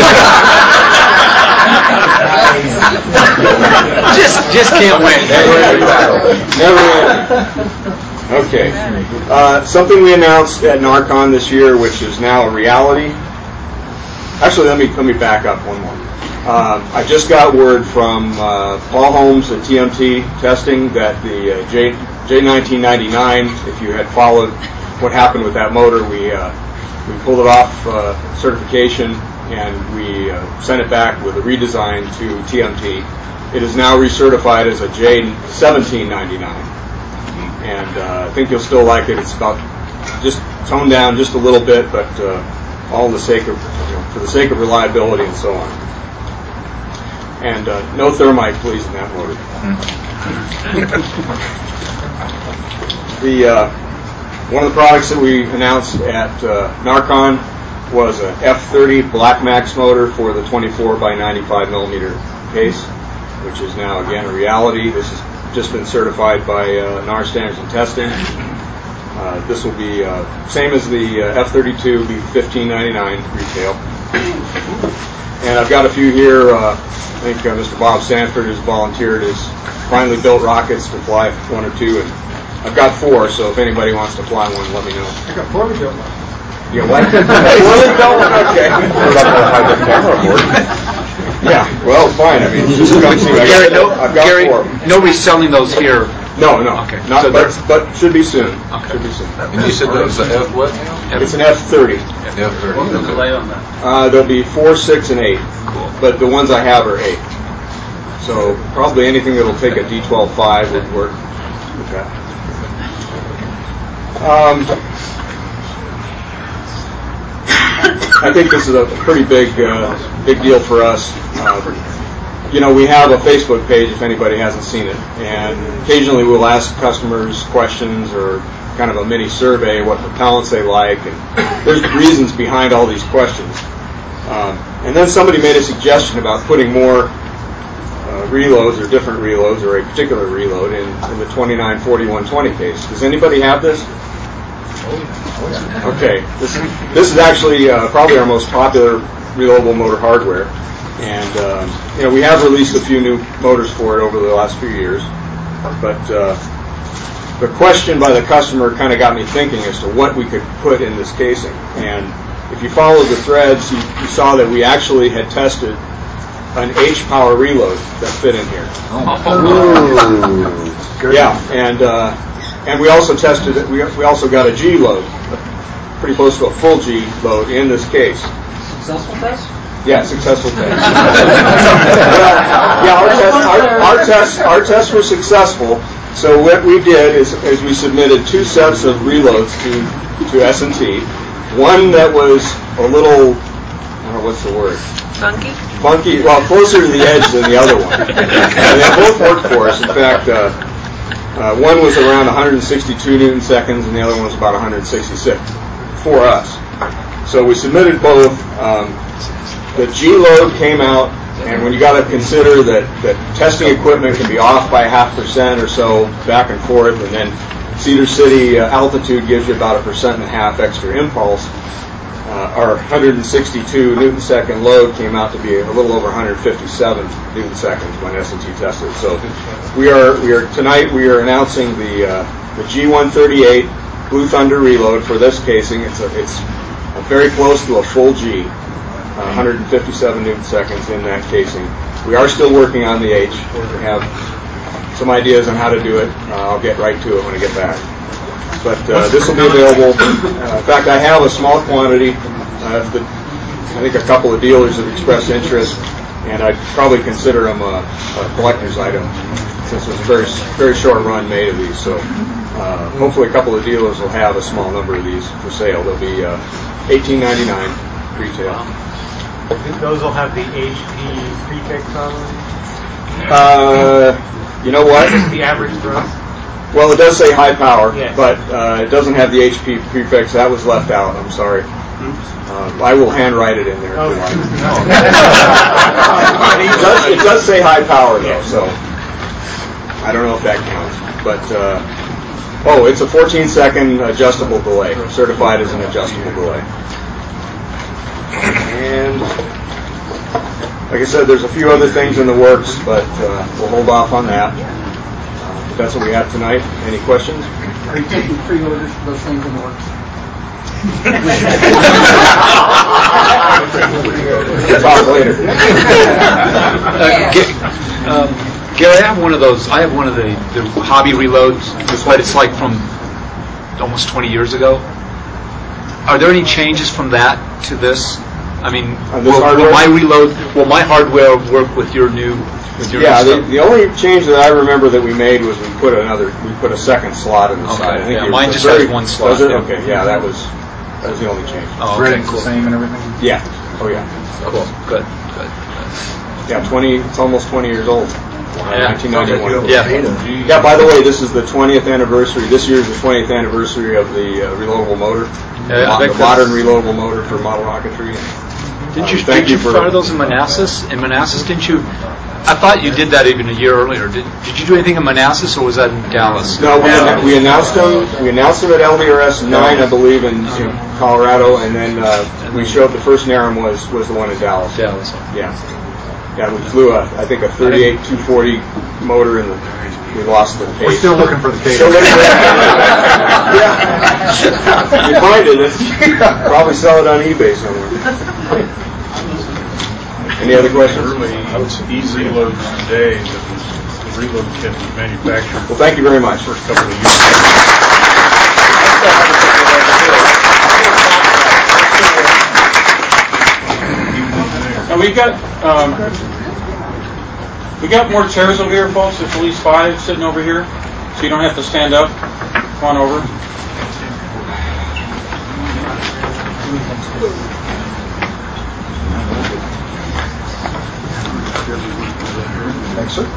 just, just can't win. Never ending battle. Never ending. Okay. Uh, something we announced at NARCon this year, which is now a reality. Actually, let me let me back up one more. Uh, I just got word from uh, Paul Holmes at T M T Testing that the uh, J J nineteen ninety-nine, if you had followed what happened with that motor, we uh, we pulled it off uh, certification and we uh, sent it back with a redesign to T M T. It is now recertified as a J seventeen ninety-nine, and uh, I think you'll still like it. It's about just toned down just a little bit, but uh, all in the sake of you know, for the sake of reliability and so on. And uh, no thermite, please, in that motor. the uh, one of the products that we announced at uh, NARCon was an F thirty Black Max motor for the twenty-four by ninety-five millimeter case, which is now again a reality. This has just been certified by uh, N A R Standards and Testing. Uh, this will be uh, same as the uh, F thirty-two, be fifteen ninety-nine retail. And I've got a few here. Uh, I think uh, Mister Bob Sanford has volunteered his finally built rockets to fly one or two, and I've got four. So if anybody wants to fly one, let me know. I got poorly built one. You what? Poorly built one? Okay. Yeah. Well, fine. I mean, just come see. I Gary, got, no, I've got Gary, four. nobody's selling those here. No, no. Okay. Not, So but, but should be soon. Okay. Should be soon. And you said that was a F what? It's an F thirty. F thirty. Uh, there'll be four, six, and eight. Cool. But the ones I have are eight. So probably anything that'll take a D twelve five would work with that. Um, I think this is a pretty big, uh, big deal for us. Uh, you know, we have a Facebook page if anybody hasn't seen it, and occasionally we'll ask customers questions or kind of a mini survey, what propellants they like, and there's reasons behind all these questions. Um, and then somebody made a suggestion about putting more uh, uh, reloads or different reloads or a particular reload in, in the twenty-nine forty-one twenty case. Does anybody have this? Okay, this, this is actually uh, probably our most popular reloadable motor hardware. And, um, you know, we have released a few new motors for it over the last few years. But uh, the question by the customer kind of got me thinking as to what we could put in this casing. And if you followed the threads, you, you saw that we actually had tested an H-power reload that fit in here. Ooh. Yeah, and uh, and we also tested it. We, we also got a G load, pretty close to a full G load in this case. Successful test? Yeah, successful test. Well, yeah, our test, our, our tests, our tests were successful. So what we did is, is we submitted two sets of reloads to to S and T. One that was a little, I don't know what's the word. Funky? Funky, well, closer to the edge than the other one. And they both worked for us. In fact, uh, uh, one was around one hundred sixty-two newton seconds, and the other one was about one hundred sixty-six for us. So we submitted both. Um, the G load came out, and when you got to consider that, that testing equipment can be off by a half percent or so back and forth, and then Cedar City uh, altitude gives you about a percent and a half extra impulse. Uh, our one hundred sixty-two newton second load came out to be a little over one hundred fifty-seven newton seconds when S and T tested. So we are we are tonight we are announcing the uh, the G one thirty-eight Blue Thunder reload for this casing. It's a, it's a very close to a full G, uh, one hundred fifty-seven newton seconds in that casing. We are still working on the H. We have some ideas on how to do it. Uh, I'll get right to it when I get back. But uh, this will be available. Uh, in fact, I have a small quantity. Uh, the, I think a couple of dealers have expressed interest, and I'd probably consider them a, a collector's item since there's a very very short run made of these. So uh, hopefully a couple of dealers will have a small number of these for sale. They'll be uh, eighteen ninety-nine retail. Those will have the H P prefix on them? Uh, you know what? The average thrust? Well, it does say high power, yes. but uh, it doesn't have the H P prefix. That was left out. I'm sorry. Uh, I will handwrite it in there. Oh. If you like. it, does, it does say high power, though, so I don't know if that counts. But, uh, oh, it's a fourteen second adjustable delay, certified as an adjustable delay. And, like I said, there's a few other things in the works, but uh, we'll hold off on that. But that's what we have tonight. Any questions? Are you taking pre-orders for those things in the works? We'll talk later. uh, G- um, Gary, I have one of those. I have one of the, the hobby reloads, but it's like from almost twenty years ago. Are there any changes from that to this? I mean, will, will my reload, will my hardware work with your new? With your yeah, new the, the only change that I remember that we made was we put another, we put a second slot in the okay. side. I think Yeah, you, mine just very, has one slot. Does it? Yeah. Okay, yeah, that was that was the only change. Oh, okay, cool. the same and everything? Yeah. Oh, yeah. Cool. Good. Good. Yeah, twenty. It's almost twenty years old. Yeah. nineteen ninety-one. Yeah. Yeah. By the way, this is the twentieth anniversary. This year is the twentieth anniversary of the uh, reloadable motor, Yeah, I the think modern that's- reloadable motor for model rocketry. Didn't Um, you, thank did you you for- fire those in Manassas? In Manassas, didn't you? I thought you did that even a year earlier. Did, did you do anything in Manassas, or was that in Dallas? No, we, anno- we announced them. We announced them at L D R S nine, I believe, in, in Colorado, and then uh, we showed the first NARAM was was the one in Dallas. Dallas. Yeah, yeah. We flew a I think a thirty-eight two forty motor, and the, we lost the case. We're still looking for the case. Still looking for it. Yeah, you find it. It's, probably sell it on eBay somewhere. Any other questions? Early e-reloads today, the, the reload kit was manufactured. Well, thank you very much. For a couple of years. Now we got um, we got more chairs over here, folks. There's at least five sitting over here, so you don't have to stand up. Come on over. Thanks, sir.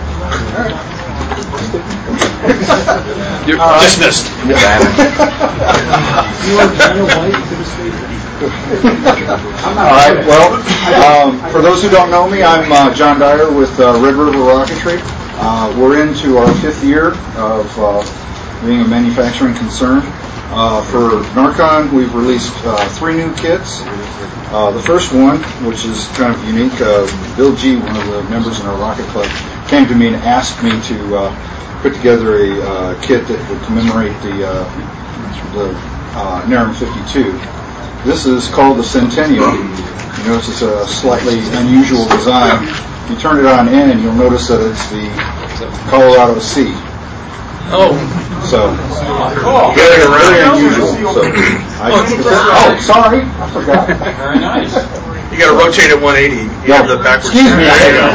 You're dismissed. You are Daniel White for the state. All right. Well, um, for those who don't know me, I'm uh, John Dyer with uh, Red River Rocketry. Uh, we're into our fifth year of uh, being a manufacturing concern. Uh, for Narcon, we've released uh, three new kits. Uh, the first one, which is kind of unique, uh, Bill G., one of the members in our rocket club, came to me and asked me to uh, put together a uh, kit that would commemorate the uh, the uh, N A R M fifty-two. This is called the Centennial. You notice it's a slightly unusual design. If you turn it on end, you'll notice that it's the Colorado Sea. Oh. So, Oh, very, very unusual. So, I, oh, sorry, I forgot. Very nice. You got to rotate it one eighty. You have the backwards. Excuse me. There you go.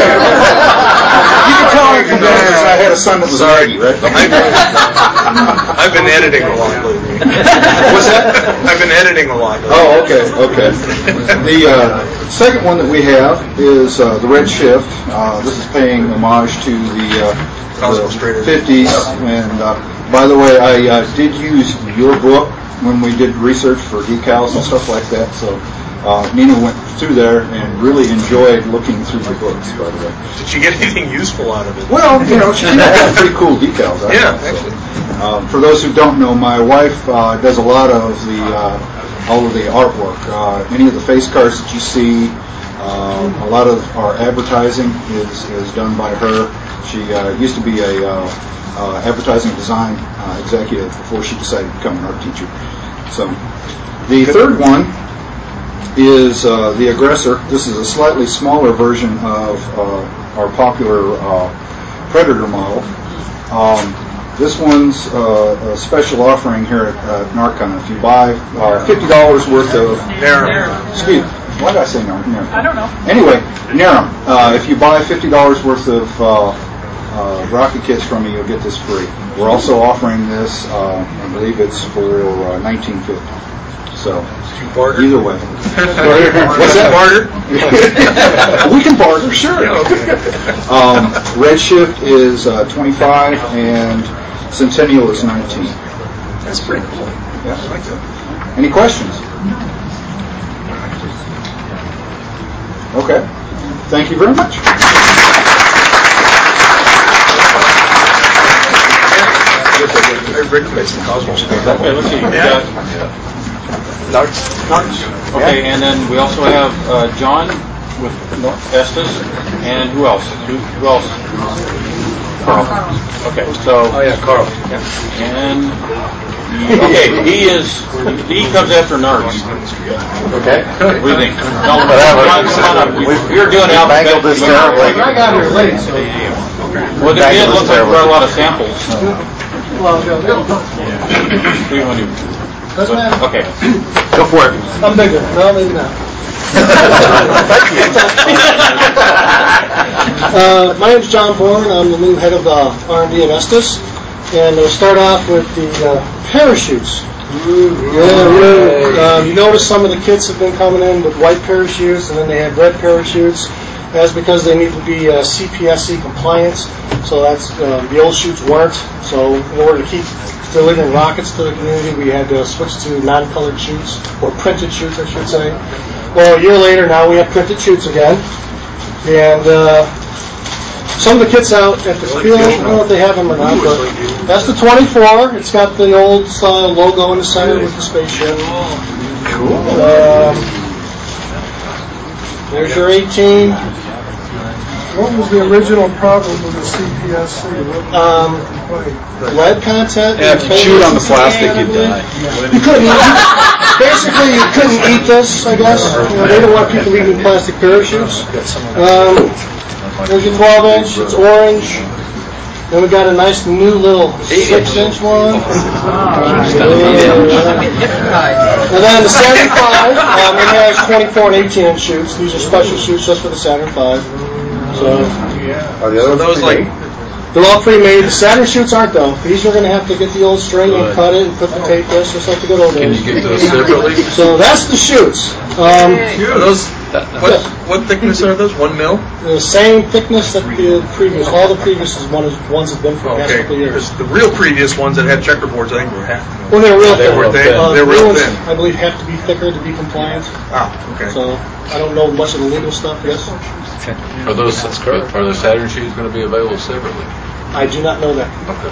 You can tell I'm from Dallas. I had a son that was Sorry. right? I've been editing a lot lately. What's that? I've been editing a lot lately. Oh, okay, okay. The uh, second one that we have is uh, the Red Shift. Uh, this is paying homage to the, uh, the fifties. And uh, by the way, I uh, did use your book when we did research for decals and stuff like that. So uh, Nina went through there and really enjoyed looking through the books, by the way. Did she get anything useful out of it? Well, you know, she got pretty cool decals. I Yeah, think, so. actually. Um, for those who don't know, my wife uh, does a lot of the uh, all of the artwork. Uh, any of the face cards that you see, um, a lot of our advertising is, is done by her. She uh, used to be a uh, uh, advertising design uh, executive before she decided to become an art teacher. So, the third one is uh, the Aggressor. This is a slightly smaller version of uh, our popular uh, Predator model. Um, This one's uh, a special offering here at uh, Narcon. If you buy uh, fifty dollars worth of N A R M, excuse me, why did I say N A R M? I don't know. Anyway, N A R M, uh, if you buy fifty dollars worth of uh, uh, rocket kits from me, you'll get this free. We're also offering this, uh, I believe it's for uh, nineteen fifty. So, either way. What's that? Barter? We can barter, sure. um, Red Shift is uh, twenty-five and Centennial is nineteen. That's pretty cool. Yeah. I like that. Any questions? Okay. Thank you very much. Rick made some Cosmos. Okay, let's see. Yeah. Narcs. Narcs. Okay, and then we also have uh, John with Estes, and who else? Who, who else? Carl. Okay, so. Oh yeah, Carl. And okay, he is. He comes after Narcs. Okay. What do you think? Tell him about it. We're doing We mangled this terribly. I got here late, so. Well, there did look like there were a lot of samples. Well, no, no. What do you want to do? Doesn't matter. Okay. Go for it. I'm bigger. No, maybe not. uh, my name's John Bourne. I'm the new head of uh, R and D at Estes. And we'll start off with the uh, parachutes. Yeah, really. Uh, you notice some of the kits have been coming in with white parachutes, and then they have red parachutes. That's because they need to be uh, C P S C compliant. So that's uh, the old chutes weren't. So in order to keep delivering rockets to the community, we had to switch to non-colored chutes, or printed chutes, I should say. Well, a year later, now we have printed chutes again. And uh, some of the kits out at the field, I don't know if they have them or not, but that's the twenty-four. It's got the old uh, logo in the center with the spaceship. Cool. Um, there's your eighteen. What was the original problem with the C P S C? Um, lead content. Yeah, if you chewed on the plastic, you'd die. You couldn't eat Basically, you couldn't eat this, I guess. You know, they don't want people eating plastic parachutes. Um, there's your twelve inch. It's orange. Then we got a nice new little six inch one. And then the Saturn five, um, it has twenty-four and eighteen inch chutes. These are special chutes just for the Saturn five. So, Are the other those like they're all pre-made. The Saturn chutes aren't though. These are going to have to get the old string and cut it and put the tape this just like the good old days. Can you get those separately? So that's the chutes. Um, are those That, What, what thickness are those? One mil? The same thickness that the previous, all the previous one is, ones have been for the past Okay, couple of years. because the real previous ones that had checkerboards, I think were half mil. Well, they're real They thin. were, they, Uh, they're the real new ones, thin. I believe, have to be thicker to be compliant. Ah, okay. So I don't know much of the legal stuff. Yes. Are those are the Saturn shoes going to be available separately? I do not know that. Okay.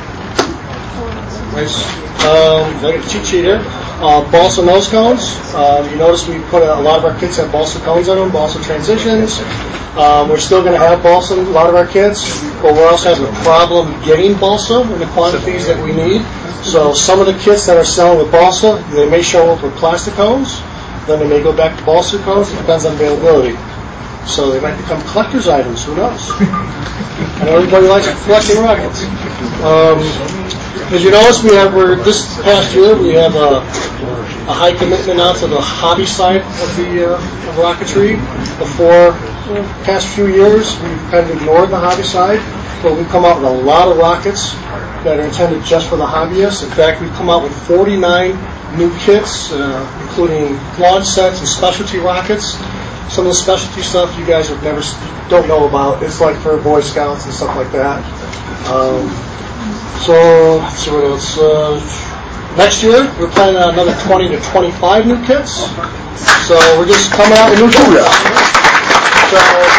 Nice. Um, I got a cheat sheet here. Uh, balsa nose cones. Um, you notice we put a, a lot of our kits have balsa cones on them, balsa transitions. Um, we're still going to have balsa in a lot of our kits, but we're also having a problem getting balsa in the quantities that we need. So some of the kits that are selling with balsa, they may show up with plastic cones, then they may go back to balsa cones. It depends on availability. So they might become collector's items. Who knows? And everybody likes collecting rockets. Um, As you notice, we have we're, this past year we have a, a high commitment now to the hobby side of the uh, of rocketry. Before the past few years, we've kind of ignored the hobby side, but we've come out with a lot of rockets that are intended just for the hobbyists. In fact, we've come out with forty-nine new kits, uh, including launch sets and specialty rockets. Some of the specialty stuff you guys have never don't know about. It's like for Boy Scouts and stuff like that. Um, So, let's see what else. Uh, next year, we're planning on another twenty to twenty-five new kits. So, we're just coming out with new kits. So,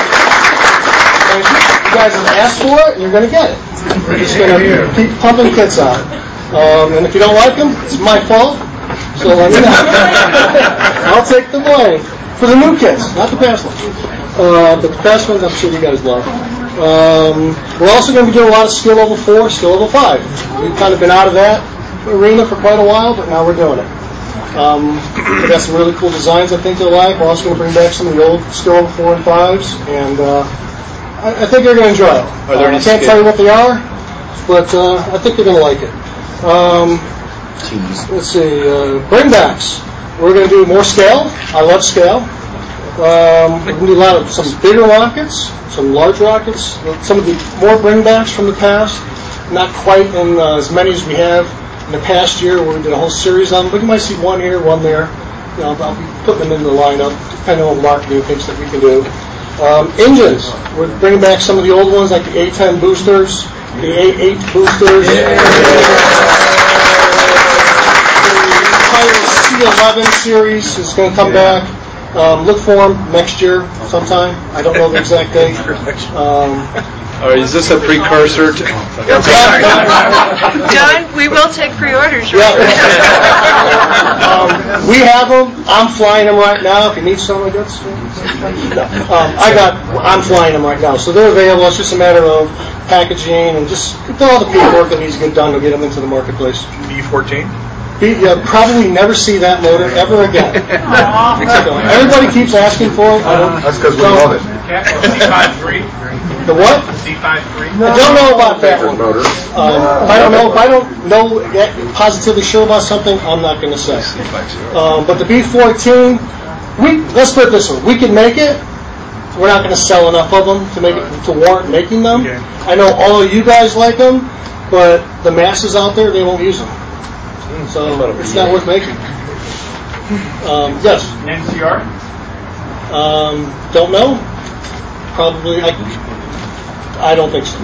thank you. You guys have asked for it, and you're going to get it. We're just going to keep pumping kits out. Um, and if you don't like them, it's my fault. So, let me know. I'll take the blame for the new kits, not the past ones. Uh, but the past ones, I'm sure you guys love. Um, we're also going to be doing a lot of skill level four, skill level five. We've kind of been out of that arena for quite a while, but now we're doing it. Um, we got some really cool designs I think they'll like. We're also going to bring back some of the old skill level four and fives, and uh, I, I think they're going to enjoy it. Are there uh, any I can't skill- tell you what they are, but uh, I think they're going to like it. Um, let's see, uh, bringbacks. We're going to do more scale. I love scale. Um, we're going to do a lot of some bigger rockets, some large rockets, some of the more bringbacks from the past, not quite in uh, as many as we have in the past year where we did a whole series of them, but you might see one here, one there. You know, I'll be putting them in the lineup, depending on marketing things that we can do. Um, engines, we're bringing back some of the old ones like the A ten boosters, the A eight boosters. Yeah. The C eleven series is going to come back. Um, look for them next year sometime. I don't know the exact date. Um, or is this a precursor to... John, we will take pre-orders. Yeah. um, we have them. I'm flying them right now. If you need some, I guess. No. Um, I got. I'm flying them right now, so they're available. It's just a matter of packaging and just all the paperwork that needs to get done to get them into the marketplace. B fourteen? You'll probably never see that motor ever again. Everybody keeps asking for it. That's because we love it. C five three. The what? C five three. I don't know about that one. Um, if I don't know, if I don't know yet, positively sure about something, I'm not going to say. Um, but the B fourteen, we let's put it this way: we can make it. We're not going to sell enough of them to make it to warrant making them. I know all of you guys like them, but the masses out there, they won't use them. So it's not worth making. Um, yes. N C R? Um, don't know. Probably. I, I don't think so.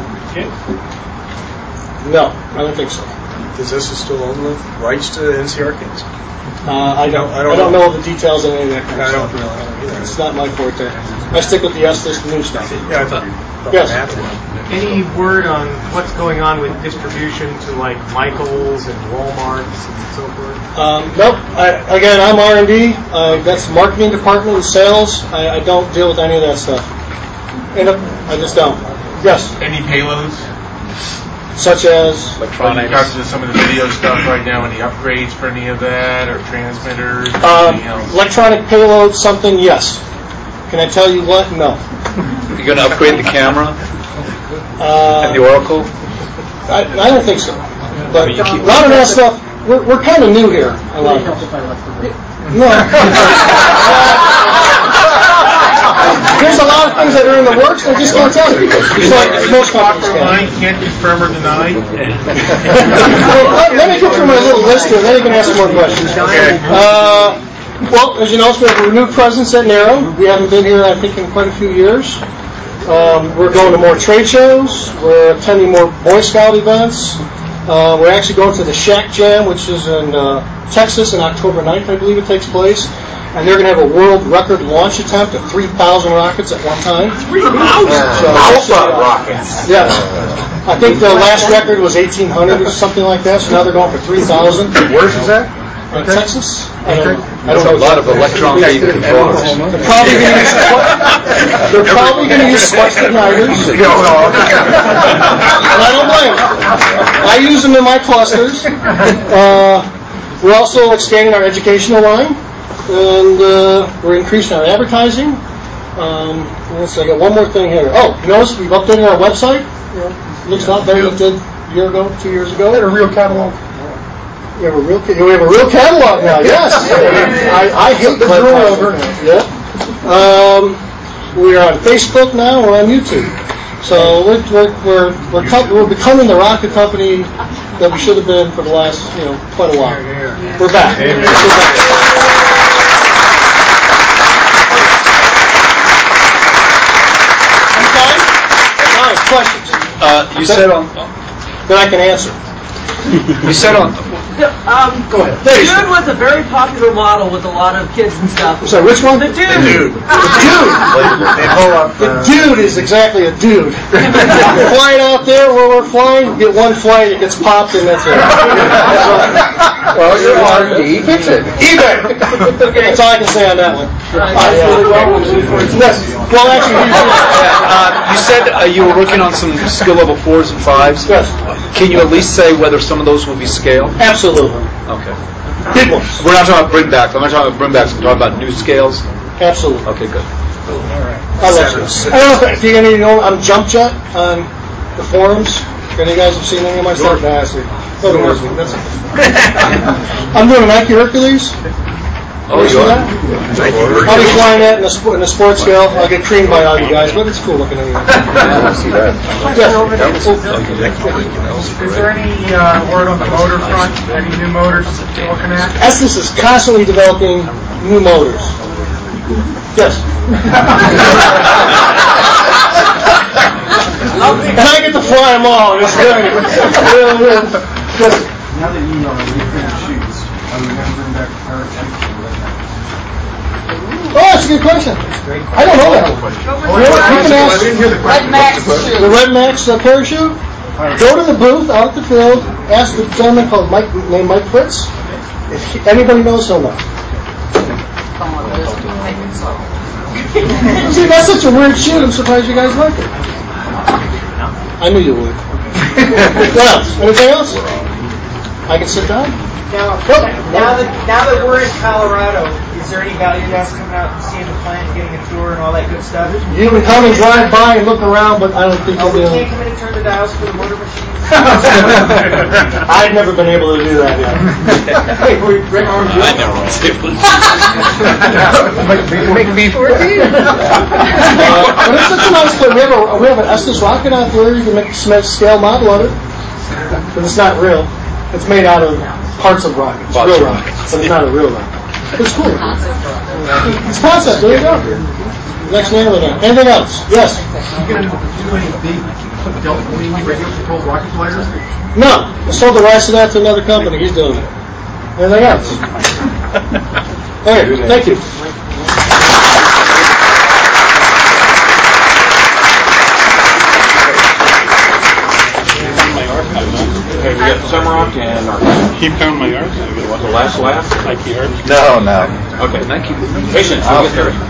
No, I don't think so. Does this still own the rights to N C R kits? Uh, I don't. I don't, I don't know. know the details of any of that kind of stuff. Really. It's not my forte. I stick with the Estes new stuff. Yeah, I thought. Yes. Any word on what's going on with distribution to like Michaels and Walmarts and so forth? Um, nope. I, again, I'm R and D. Uh, that's the marketing department and sales. I, I don't deal with any of that stuff. And I just don't. Yes. Any payloads? Such as electronics. Like you got some of the video stuff right now. Any upgrades for any of that, or transmitters? Or um, anything else? Electronic payload, something. Yes. Can I tell you what? No. You're going to upgrade the camera uh, and the Oracle? I, I don't think so. But a lot of that stuff, we're, we're kind of new here. A lot of it. No. There's a lot of things that are in the works I just can't tell you. It's like most companies can. Can't confirm or deny. Well, let, let me go through my little list here, and then you can ask more questions. Okay. Uh, Well, as you know, we have a renewed presence at NARAM. We haven't been here, I think, in quite a few years. Um, we're going to more trade shows. We're attending more Boy Scout events. Uh, we're actually going to the Shack Jam, which is in uh, Texas on October ninth, I believe it takes place. And they're going to have a world record launch attempt of three thousand rockets at one time. three thousand? Alpha rockets. Yes. I think the last record was eighteen hundred or something like that, so now they're going for three thousand. Where's is that? In Texas? I don't, I There's don't a know. lot of electron beam controllers. They're probably going to use they're probably going to use Swiss igniters. And I don't blame them. I use them in my clusters. Uh, we're also expanding our educational line, and uh, we're increasing our advertising. Um, let's see, I got one more thing here. Oh, you notice we've updated our website. You know, it looks a lot better than it did a year ago, two years ago. And a real catalog. We have a real, we have a real catalog now. Yes, I, I hate the over. Yeah. Um, we are on Facebook now. We're on YouTube. So we're we're we're we're, co- we're becoming the rocket company that we should have been for the last you know quite a while. We're back. We're back. Now, questions. Uh, you said on that I can answer. You said on. Um, Go ahead. The Dude was a very popular model with a lot of kids and stuff. Sorry, which one? The Dude. The Dude. The Dude. They pull up. The Dude is exactly a dude. We're flying out there where we're flying, get one flight, it gets popped, and that's it. Well, you're on E. Fix it. eBay. That's all I can say on that one. Yes. Well, actually, uh, you said uh, you were working on some skill level fours and fives. Yes. Can you at least say whether some of those will be scaled? Absolutely. Okay. Big ones. We're not talking about bringbacks. I'm not talking about bringbacks. I'm talking about new scales. Absolutely. Okay, good. I love you. I don't know if you any know I'm Jump Jet on the forums. If any of you guys have seen any of my stuff? Nah, I see. Oh, the worst. That's it. I'm doing a Nike Hercules. Oh, you are? I'll be flying that in a, sp- in a sports scale. I'll get creamed by all you guys, but it's cool looking anyway. I see that. Is there any uh, word on the motor front? Any new motors you're looking at? Estes is constantly developing new motors. Yes. And I get to fly them all. It's great. Yes. Now that you are reprinting shoes, are we going to bring back the parachute? Oh, that's a good question. I don't know that. You can ask Red Max. the Red Max uh, parachute. Go to the booth out at the field. Ask the gentleman called Mike, named Mike Fritz. If he, anybody knows, he'll know. See, that's such a weird shoot. I'm surprised you guys like it. I knew you would. What else? Anything else? I can sit down. Now, now that now that we're in Colorado, is there any value to us coming out and seeing the plant, getting a tour, and all that good stuff? You can come and drive by and look around, but I don't think Oh, you'll we be can't come in and turn the dials for the motor machines. I've never been able to do that yet. Hey, we bring our I never want to say Make me fourteen. Uh, but it's such a nice place. We have a we have an Estes rocket out there. You can make a scale model of it, but it's not real. It's made out of parts of rockets, real rockets, but it's not a real rocket. It's cool. It's concept. There you go. Next name of that. Anything else? Yes. You going to do any big Delta Wing radio controlled rocket gliders? No. I sold the rights to that to another company. He's doing it. Anything else? Okay. Thank you. Okay, we got Sumrock and our... Keep down my arms. What, the last laugh? Nike Arts? No, no. Okay, thank you. Patience, I'll get there.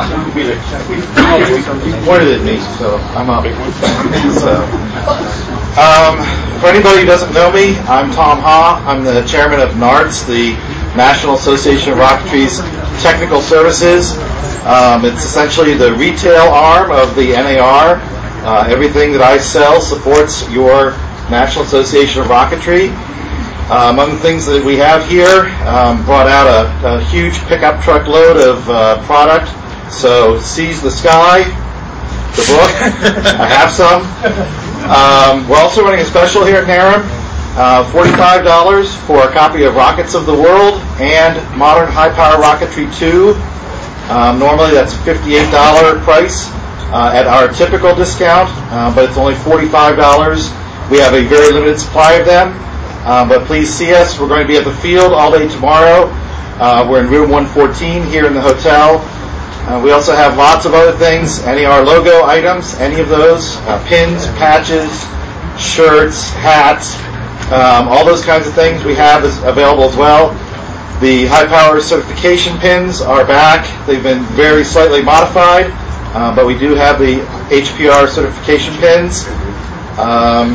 You pointed at me, so I'm up. So, um, for anybody who doesn't know me, I'm Tom Ha. I'm the chairman of NARTS, the National Association of Rocketry's Technical Services. Um, it's essentially the retail arm of the N A R. Uh, everything that I sell supports your National Association of Rocketry. Uh, among the things that we have here, um, brought out a, a huge pickup truck load of uh, product. So, Seize the Sky, the book. I have some. Um, we're also running a special here at NARAM. Uh, forty-five dollars for a copy of Rockets of the World and Modern High Power Rocketry two. Um, normally that's a fifty-eight dollars price uh, at our typical discount, uh, but it's only forty-five dollars. We have a very limited supply of them, uh, but please see us. We're going to be at the field all day tomorrow. Uh, we're in room one fourteen here in the hotel. Uh, we also have lots of other things, any of our logo items, any of those, uh, pins, patches, shirts, hats, um, all those kinds of things we have is available as well. The high power certification pins are back. They've been very slightly modified, uh, but we do have the H P R certification pins. Um,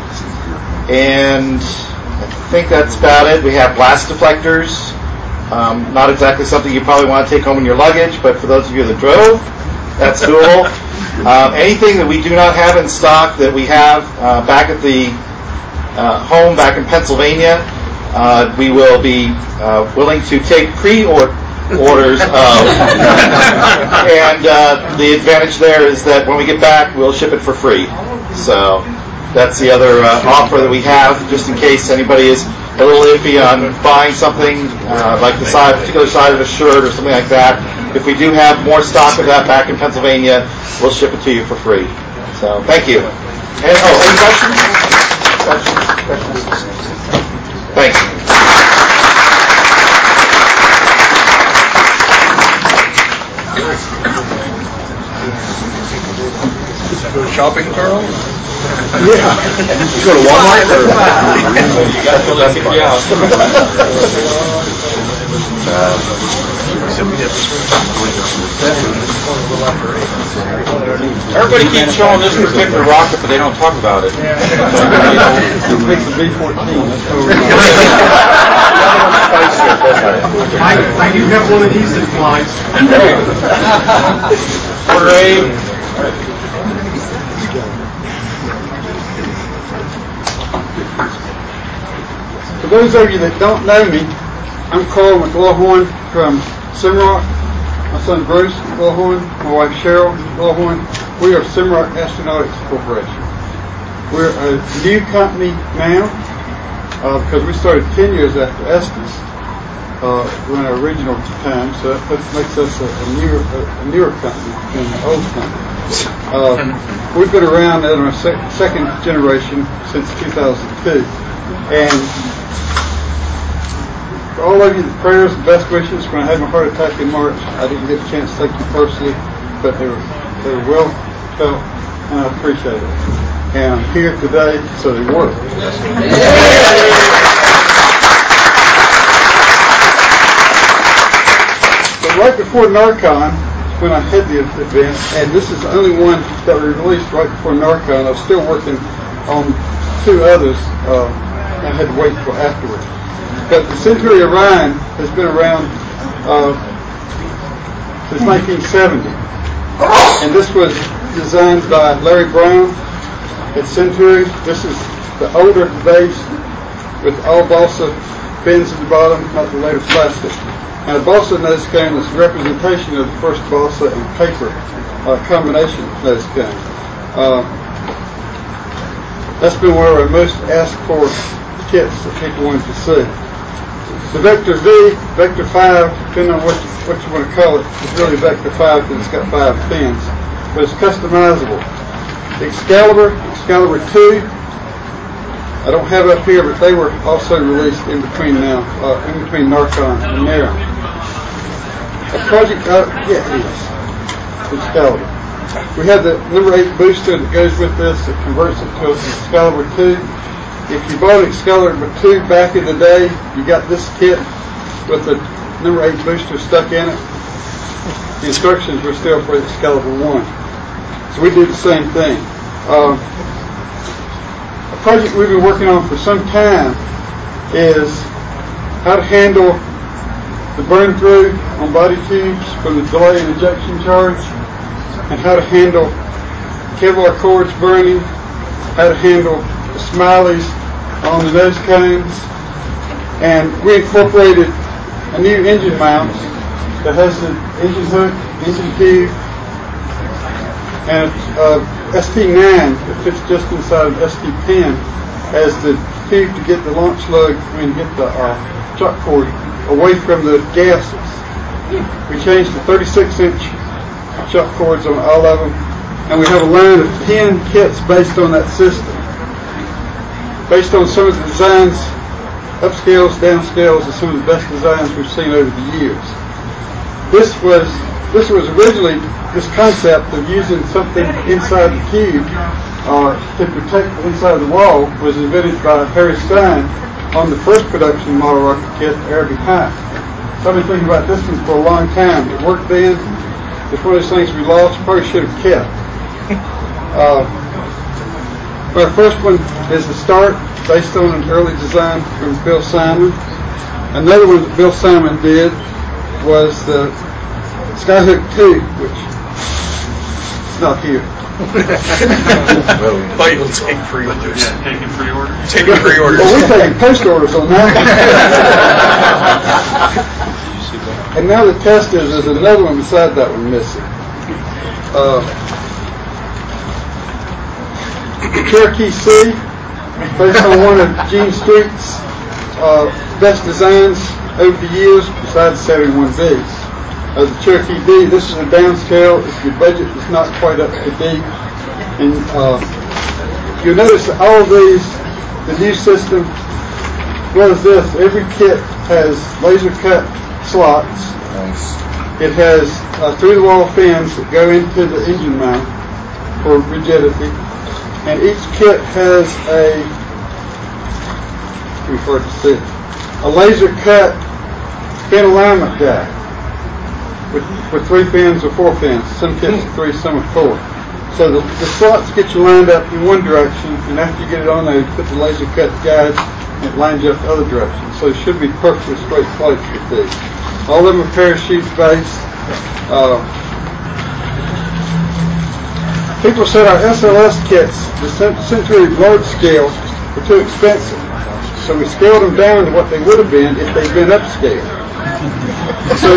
and I think that's about it. We have blast deflectors. Um, not exactly something you probably want to take home in your luggage, but for those of you that drove, that's doable. Um, anything that we do not have in stock that we have uh, back at the uh, home back in Pennsylvania, uh, we will be uh, willing to take pre-orders of. And uh, the advantage there is that when we get back, we'll ship it for free. So that's the other uh, offer that we have, just in case anybody is a little iffy on buying something uh, like the side, particular side of a shirt or something like that. If we do have more stock of that back in Pennsylvania, we'll ship it to you for free. So thank you. And, oh, any questions? Questions? Questions? Thanks. Go shopping, Carl? Yeah. You go to Walmart? Or? You got to go let me out. Everybody keeps showing this particular rocket, but they don't talk about it. B fourteen. I, I do have one of these that flies. Order A. For those of you that don't know me, I'm Carl McLaughlin from Simrock. My son Bruce McLaughlin, my wife Cheryl McLaughlin. We are Simrock Astronautics Corporation. We're a new company now uh, because we started ten years after Estes uh, in our original time, so that makes us a, a, newer, a, a newer company than the old company. Uh, we've been around in our sec- second generation since two thousand two, and for all of you, the prayers and best wishes when I had my heart attack in March. I didn't get a chance to thank you personally, but they were they were well felt, and I appreciate it. And I'm here today, so they work. But right before NARCON, when I had the event, and this is the only one that we released right before NARCON, I was still working on two others, uh, and I had to wait until afterwards. But the Century Orion has been around uh, since nineteen seventy. And this was designed by Larry Brown at Century. This is the older base with all balsa fins at the bottom, not the later plastic. And a balsa nose cone is a representation of the first balsa and paper uh, combination nose cone. Uh, that's been one of our most asked for kits that people wanted to see. The Vector V, Vector five, depending on what you, what you want to call it, it's really Vector five because it's got five pins, but it's customizable. The Excalibur, Excalibur two, I don't have up here, but they were also released in between now, uh, in between NARCON and NARAM. A project, uh, yeah, it is. Excalibur. We have the number eight booster that goes with this that converts it to an Excalibur two. If you bought an Excalibur two back in the day, you got this kit with the number eight booster stuck in it. The instructions were still for the Excalibur one. So we do the same thing. Uh, a project we've been working on for some time is how to handle the burn through on body tubes from the delay and ejection charge, and how to handle Kevlar cords burning, how to handle the smileys on the nose cones, and we incorporated a new engine mount that has the engine hook, engine tube, and uh, S T nine that fits just inside of S T ten as the centrifuge to get the launch lug, I mean, get the uh, chuck cord away from the gases. We changed to thirty-six inch chuck cords on all of them, and we have a line of ten kits based on that system. Based on some of the designs, upscales, downscales, and some of the best designs we've seen over the years. This was this was originally this concept of using something inside the cube uh, to protect the inside of the wall was invented by Harry Stein on the first production model rocket kit, Air Behind. So I've been thinking about this one for a long time. It worked then. It's one of those things we lost, probably should have kept. Uh, Our first one is the Start, based on an early design from Bill Simon. Another one that Bill Simon did was the Skyhook two, which is not here. But you'll take pre-orders. Yeah, taking pre-orders. Taking pre-orders. Well, we're taking post orders on that one. And now the test is there's another one beside that one missing. Uh, Cherokee C, based on one of Gene Street's uh, best designs over the years, besides seventy-one B. Uh, the Cherokee D, this is a downscale if your budget is not quite up to D. And uh, you'll notice that all of these, the new system, what is this? Every kit has laser cut slots. Nice. It has uh, through-the-wall fins that go into the engine mount for rigidity. And each kit has a, pretty hard to see, a laser cut fin alignment guide with, with three fins or four fins. Some kits are three, some are four. So the, the slots get you lined up in one direction, and after you get it on there, you put the laser cut guide, and it lines you up the other direction. So it should be perfectly straight plates with these. All of them are parachute based. Uh, People said our S L S kits, the Century large scale, were too expensive. So we scaled them down to what they would have been if they'd been upscaled. So,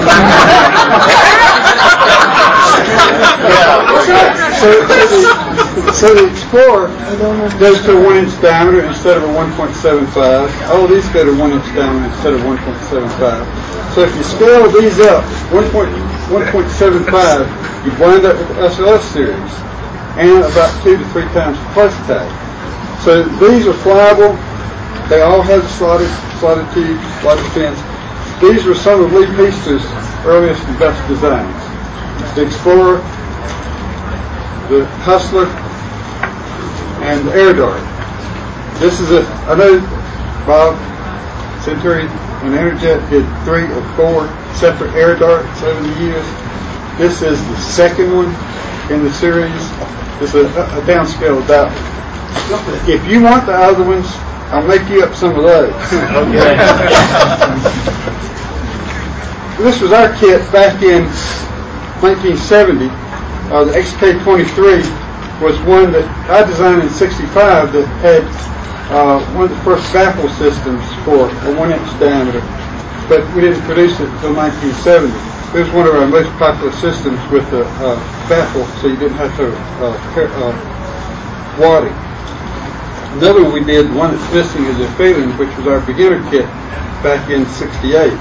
so, so, the, so the Explorer goes to a one inch diameter instead of a one point seven five. All of these go to one inch diameter instead of one point seven five. So if you scale these up, one point seven five, you wind up with the S L S series and about two to three times the price tag. So these are flyable. They all have slotted, slotted tubes, slotted fins. These were some of Lee Peaster's earliest and best designs. The Explorer, the Hustler, and the Air Dart. This is a, I know Bob, Century, and Interjet did three or four separate Air Darts over the years. This is the second one in the series. It's a, a downscale of that one. If you want the other ones, I'll make you up some of those. Okay. This was our kit back in nineteen seventy. Uh, the X K twenty-three was one that I designed in sixty-five that had uh, one of the first baffle systems for a one inch diameter, but we didn't produce it until nineteen seventy. It was one of our most popular systems with the uh, baffle, so you didn't have to uh, uh, wadding. Another one we did, the one that's missing, is a Phelan, which was our beginner kit back in sixty-eight.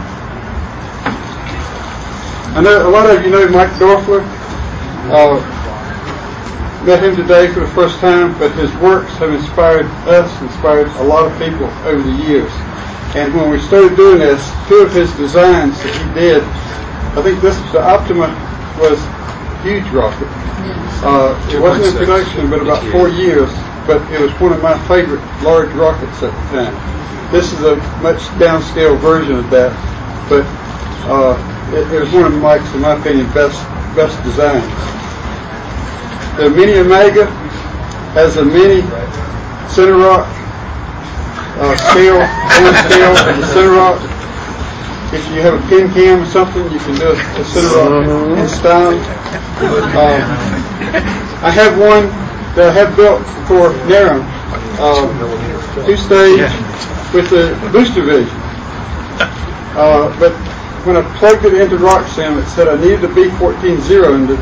I know a lot of you know Mike Dorfler. Uh, met him today for the first time, but his works have inspired us, inspired a lot of people over the years. And when we started doing this, two of his designs that he did, I think this the Optima was a huge rocket. Uh, it wasn't in production but about four years, but it was one of my favorite large rockets at the time. This is a much downscale version of that, but uh, it, it was one of Mike's, in my opinion, best best designs. The Mini Omega has a mini center rock uh, scale, one scale of the center rock. If you have a pin cam or something, you can do a, a center rock in style. Uh, I have one that I have built for NARAM, uh, two stage with the booster vision. Uh, but when I plugged it into RockSim, it said I needed a B fourteen zero in the.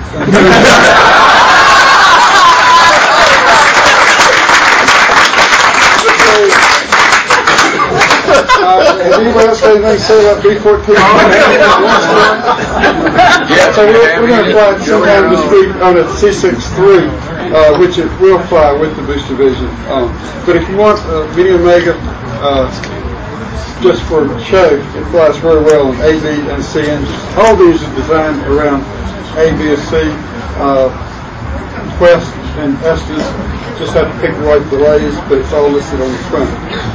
Has anybody else got anything to say about B fourteen? Yeah. So we're, we're going to fly it sometime this week on a C sixty-three, uh, which it will fly with the booster vision. Um, but if you want a Mini Omega, uh, just for show, it flies very well on A, B, and C engines. All these are designed around A, B, and C. Uh, Quest and Estes just have to pick the right delays, but it's all listed on the front.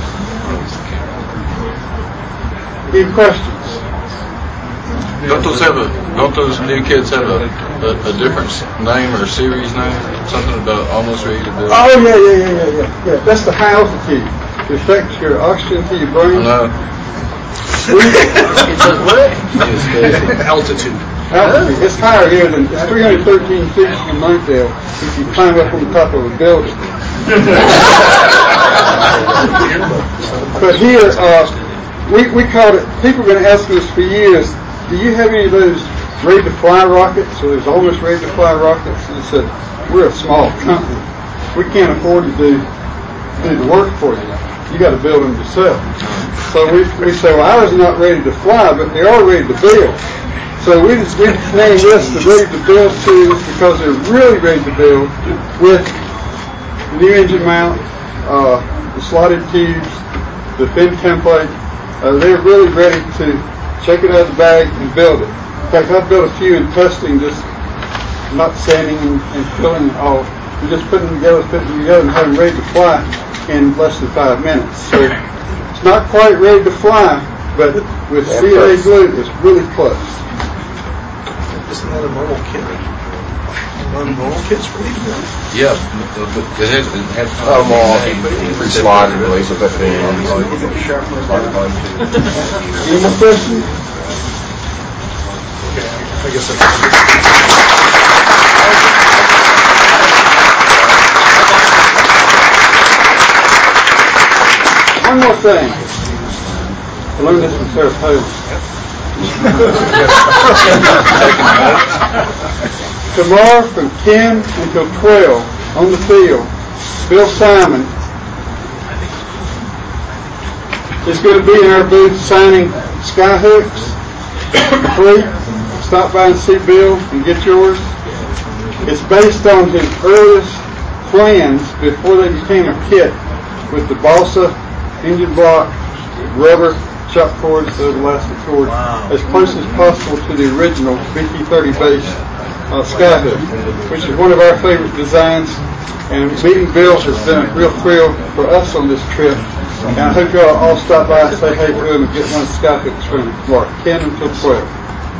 Any questions? Don't those have a? Don't those new kids have a, a, a different name or series name? Something about almost ready to build. Oh yeah, yeah, yeah, yeah, yeah. yeah. That's the high altitude. It affects your oxygen to your brain. No. It's a what? Altitude. Altitude. It's higher here than it's three hundred thirteen feet from Montville if you climb up on the top of a building. But here, uh, we we called it. People have been asking us for years. Do you have any of those ready to fly rockets? Or there's almost ready to fly rockets. And I said, we're a small company. We can't afford to do do the work for you. You got to build them yourself. So we we say, well, ours are not ready to fly, but they are ready to build. So we just we named this the ready to build tubes because they're really ready to build with the new engine mount, uh, the slotted tubes, the thin template. Uh, they're really ready to check it out of the bag and build it. In fact, I've built a few in testing, just not sanding and, and filling all. We're just putting them together, putting them together, and having them ready to fly in less than five minutes. So it's not quite ready to fly, but with C L A Blue, it's really close. Isn't that a normal kit? One normal kit's ready to go. Yeah, but it has, it has Oh, more sliding release of it. Any more questions? I guess that's One more thing. I learned this from Sarah Palin. Tomorrow from ten until twelve on the field, Bill Simon is going to be in our booth signing skyhooks. Free. Stop by and see Bill and get yours. It's based on his earliest plans before they became a kit with the balsa engine block, rubber shock cords, those elastic cords, wow. as close as possible to the original B T thirty base uh, skyhook, which is one of our favorite designs. And meeting Bill has been a real thrill for us on this trip. And I hope y'all all stop by and say hey to him and get one of the skyhooks from him tomorrow, ten until twelve.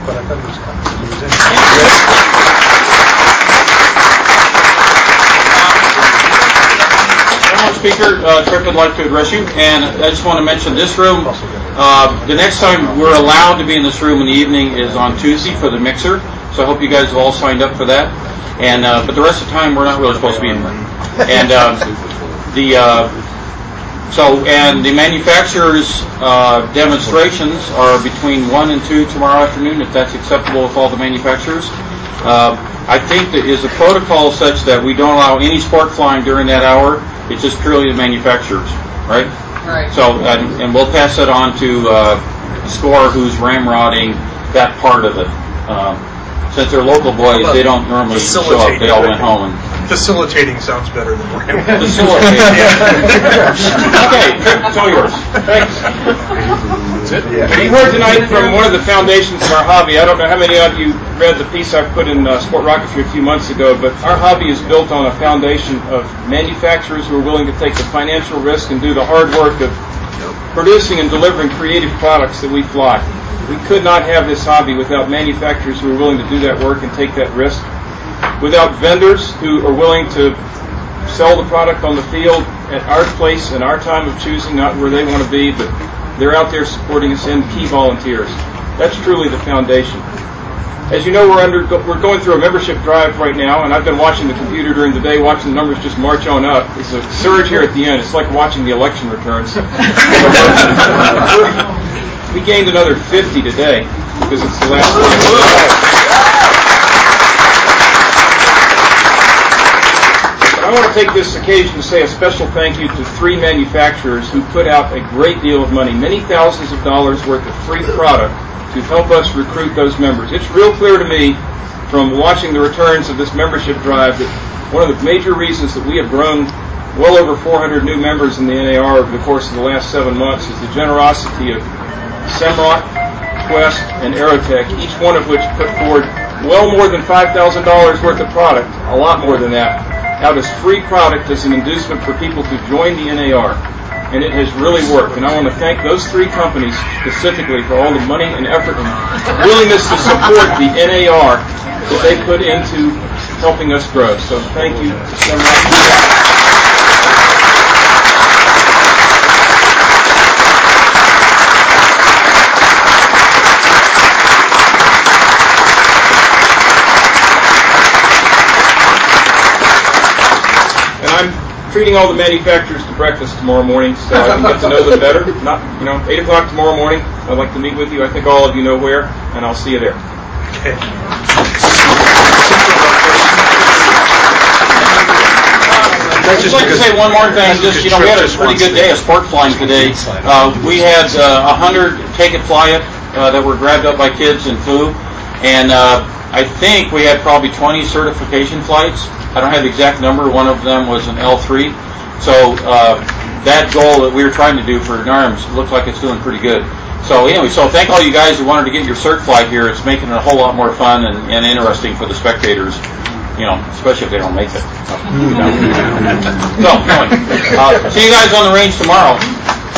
Speaker, uh, Tripp would like to address you, and I just want to mention this room. Uh, the next time we're allowed to be in this room in the evening is on Tuesday for the mixer, so I hope you guys have all signed up for that. And uh, but the rest of the time we're not really supposed to be in here. And uh, the uh, so and the manufacturers' uh, demonstrations are between one and two tomorrow afternoon, if that's acceptable with all the manufacturers. Uh, I think that is a protocol such that we don't allow any sport flying during that hour. It's just purely the manufacturers, right? Right. So, and, and we'll pass that on to uh, SCORE, who's ramrodding that part of it. Um, since they're local boys, they don't normally show up. They all went home. And facilitating sounds better than ramrodding. Facilitating. Okay, Tripp, it's all yours. Thanks. You heard tonight from one of the foundations of our hobby. I don't know how many of you read the piece I put in uh, Sport Rocketry a few months ago, but our hobby is built on a foundation of manufacturers who are willing to take the financial risk and do the hard work of producing and delivering creative products that we fly. We could not have this hobby without manufacturers who are willing to do that work and take that risk, without vendors who are willing to sell the product on the field at our place and our time of choosing, not where they want to be, but they're out there supporting us, and key volunteers. That's truly the foundation. As you know, we're under we're going through a membership drive right now, and I've been watching the computer during the day, watching the numbers just march on up. It's a surge here at the end. It's like watching the election returns. We gained another fifty today because it's the last day of the day. I want to take this occasion to say a special thank you to three manufacturers who put out a great deal of money, many thousands of dollars worth of free product to help us recruit those members. It's real clear to me from watching the returns of this membership drive that one of the major reasons that we have grown well over four hundred new members in the N A R over the course of the last seven months is the generosity of Semrock, Quest, and Aerotech, each one of which put forward well more than five thousand dollars worth of product, a lot more than that, out as free product as an inducement for people to join the N A R. And it has really worked. And I want to thank those three companies specifically for all the money and effort and willingness to support the N A R that they put into helping us grow. So thank you to Semrock. I'm treating all the manufacturers to breakfast tomorrow morning so I can get to know them better. Not, you know, eight o'clock tomorrow morning. I'd like to meet with you. I think all of you know where, and I'll see you there. Okay. I'd just like to say one more thing. Just, you know, we had a pretty good day of sport flying today. Uh, we had uh, one hundred Take It Fly It uh, that were grabbed up by kids and flew, and uh, I think we had probably twenty certification flights. I don't have the exact number. One of them was an L three. So uh, that goal that we were trying to do for NARMS looks like it's doing pretty good. So anyway, so thank all you guys who wanted to get your cert flight here. It's making it a whole lot more fun and, and interesting for the spectators, you know, especially if they don't make it. So, anyway, uh, see you guys on the range tomorrow.